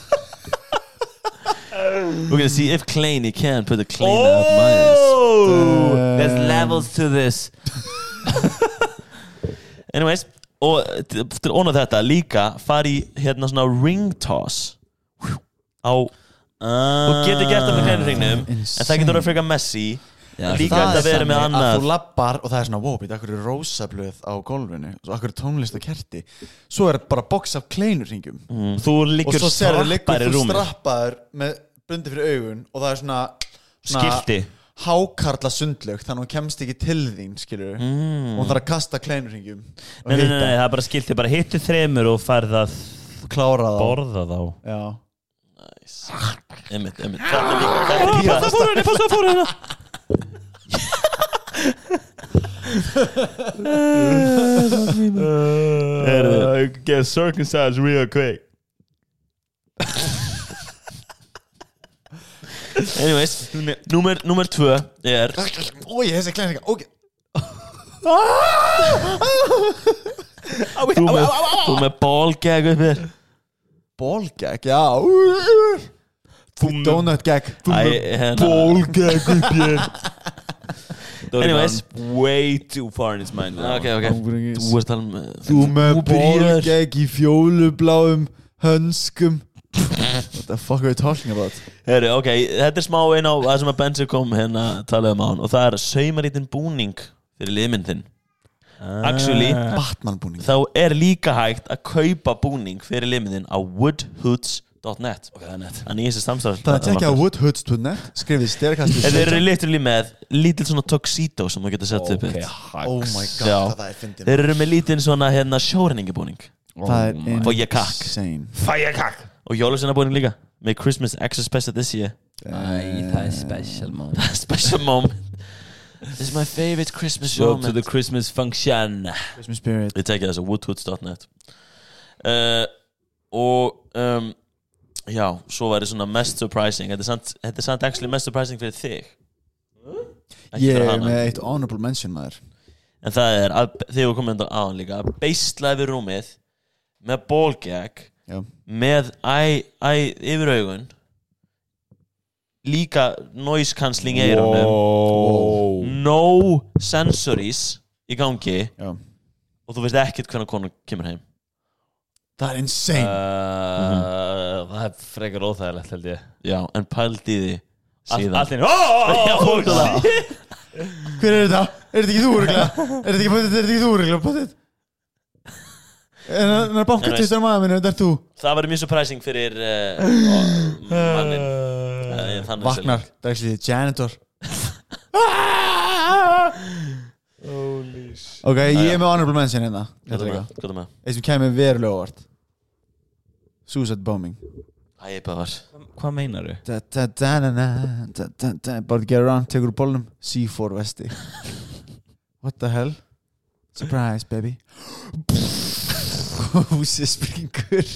We're gonna see if Claney can put the cleaner up my ass Oh, there's levels to this. Anyways Og til til að óna þetta líka fari í hérna svona ring toss á Þú getur gert það með kleinurringnum En það getur að freka Messi Já, Líka það þetta er verið með þannig að annað þú lappar og það er svona, wow, býta, akkur er rósablöð á gólfinu og akkur er tónlist og kerti. Svo er bara box af kleinurringjum. mm. Þú Og liggur svo serðu liggur strappar í þú rúmi strappaður með bundi fyrir augun og það er svona, svona Skilti. hákarla sundlögt þannig að hún kemst ekki til þín, skilur mm. og hún þarf að kasta kleinurringjum og Nei, nei, nei, hitta. nei, það er bara skilti Bara hittu þremur og færð að Klára það. borða þá Já. Nice. Einmitt, einmitt Þetta er líka Þetta er líka Passa fór henni, passa fór henni Uh, get circumcised real quick. Anyways Númer, númer tvö er Ói, þessi kleinurringa, ok Þú með, þú með ballgag upp þér Ballgag, já Þú með Donut gag Æ, hérna bólgag upp hér. Anyways. Way too far in his mind. Ok, ok Þú ert alveg með Þú með byrjar. ballgag í fjólubláum hönskum What the fuck are you talking about? Heri, ok, þetta er smá einn á það sem að Benzi kom hérna talaði um á hann og það er að sauma lítinn búning fyrir liðminn þinn Actually, Batman búning þá er líka hægt að kaupa búning fyrir liðminn þinn á woodhoods dot net Ok, það er nett. Þannig ég sé samstæðar Það er að tekja á woodhoods dot net Skrifið styrkast Þeir eru literally með lítil svona tuxedo sem þú getur sett upp Ok, Oh my god, Já. það er fyndið Þeir eru með lítinn svona hérna sjórenningabúning Það er Og ég kakk. insane Firecrack. og jólusveinabúning líka með Christmas extra special this year Æ, það er special moment. Special moment This is my favorite Christmas Go to moment the Christmas function. Christmas spirit Ég tekja þess að woodhoods dot net uh, Og um, Já, svo væri svona mest surprising Þetta er samt, þetta er samt actually mest surprising fyrir þig Ekki Ég fyrir er hana. með eitt honorable mention maður En það er, að, þegar við komum enda á hann líka að beisla yfir rúmið með ballgag Já. með æ, æ yfir augun líka noise cancelling í eyrunum Wow. no sensories í gangi Já. og þú veist ekkert hvernig konu kemur heim Það er insane Uh, Það er frekar óþægilegt held ég. Já, en pældi því Allt síðan allt í einu. Oh, Já, fólk oh, það. Hver er þetta? Er þetta ekki þú regla? Er þetta ekki potið? Er þetta ekki þú regla? Potið? En það er bankað tvistar maður minn, þetta er þú Það var mjög surprising fyrir uh, mannin uh, Vaknar, það er ekki því janitor Ok, ég er með honorable mention hérna Hvað Þetta er líka. með? Hvað er með? Eitt sem kemur verulega óvart Suicide bombing Æ, ég bara var Hvað meinar þau? da, da, da, da, da, da, da, da. Bara að gera rann, tekur úr bólnum C four vesti What the hell? Surprise baby Húsið springur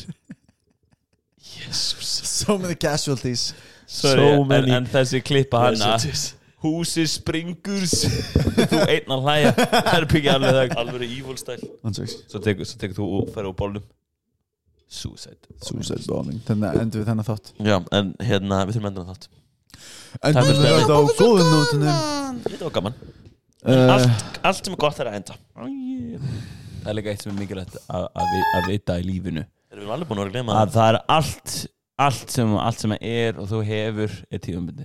Jesus So many casualties Sorry, So many en, en þessi klippa hana casualties. Húsi springurs Þú einn að hlæja Það er byggja alveg það Alvöru evil style Ansvöks Svo tekur so tekur þú og fer úr bólnum Suicide Suicide bombing Þannig að endur við þennan þátt Já, en hérna, við þurfum endur að þátt Endur við fyrir þetta á góðum nótunum Þetta var gaman uh, allt, allt sem er gott er að enda Það er líka eitt sem er mikilvægt að, að, vi- að vita í lífinu Erum við alveg búin að vera að glema Að það er allt Allt sem, allt sem er og þú hefur er tíðumbindi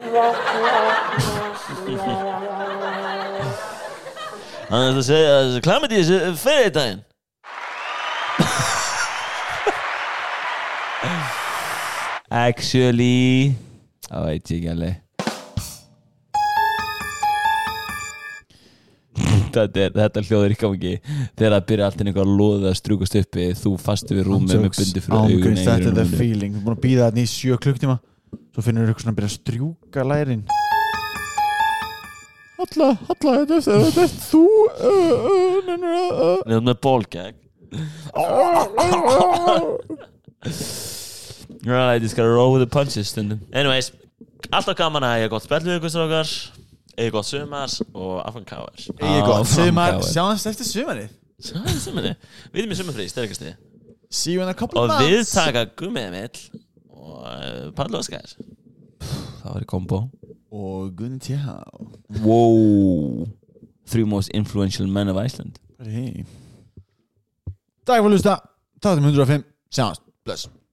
Þannig að það segja að klamiti þessu fyrir daginn Actually Það veit ég ekki alveg Þetta, er, þetta hljóður ekki á ekki þegar það byrja allt inn eitthvað að loða að strjúkast uppi þú fastu við rúmið með bundi fyrir augun Ángurins, þetta er the feeling Við erum búin að býða þetta í sjö klukktíma Svo finnur við eitthvað svona að byrja að strjúka lærin Halla, Halla, þetta er, þetta er þú Við erum með ballgag Right, just gotta roll with the punches stundum. Anyways, alltaf gaman að eiga gott spjall við ykkur strákar eiga gott sumars og afgan káar Ég er gott, Áfram, sumar, Káir. sjáumst eftir sumarið Svo er það sumarið Við erum í sumarfrí, sterkasti See you in a couple Og of við months taka Gummi Emil og uh, Palli Óskar Það var í kombo. Og Gunni Tjá Wow. Three most influential men of Iceland. Takk fyrir að hlusta Takk fyrir hundrað og fimm Sjáumst, bless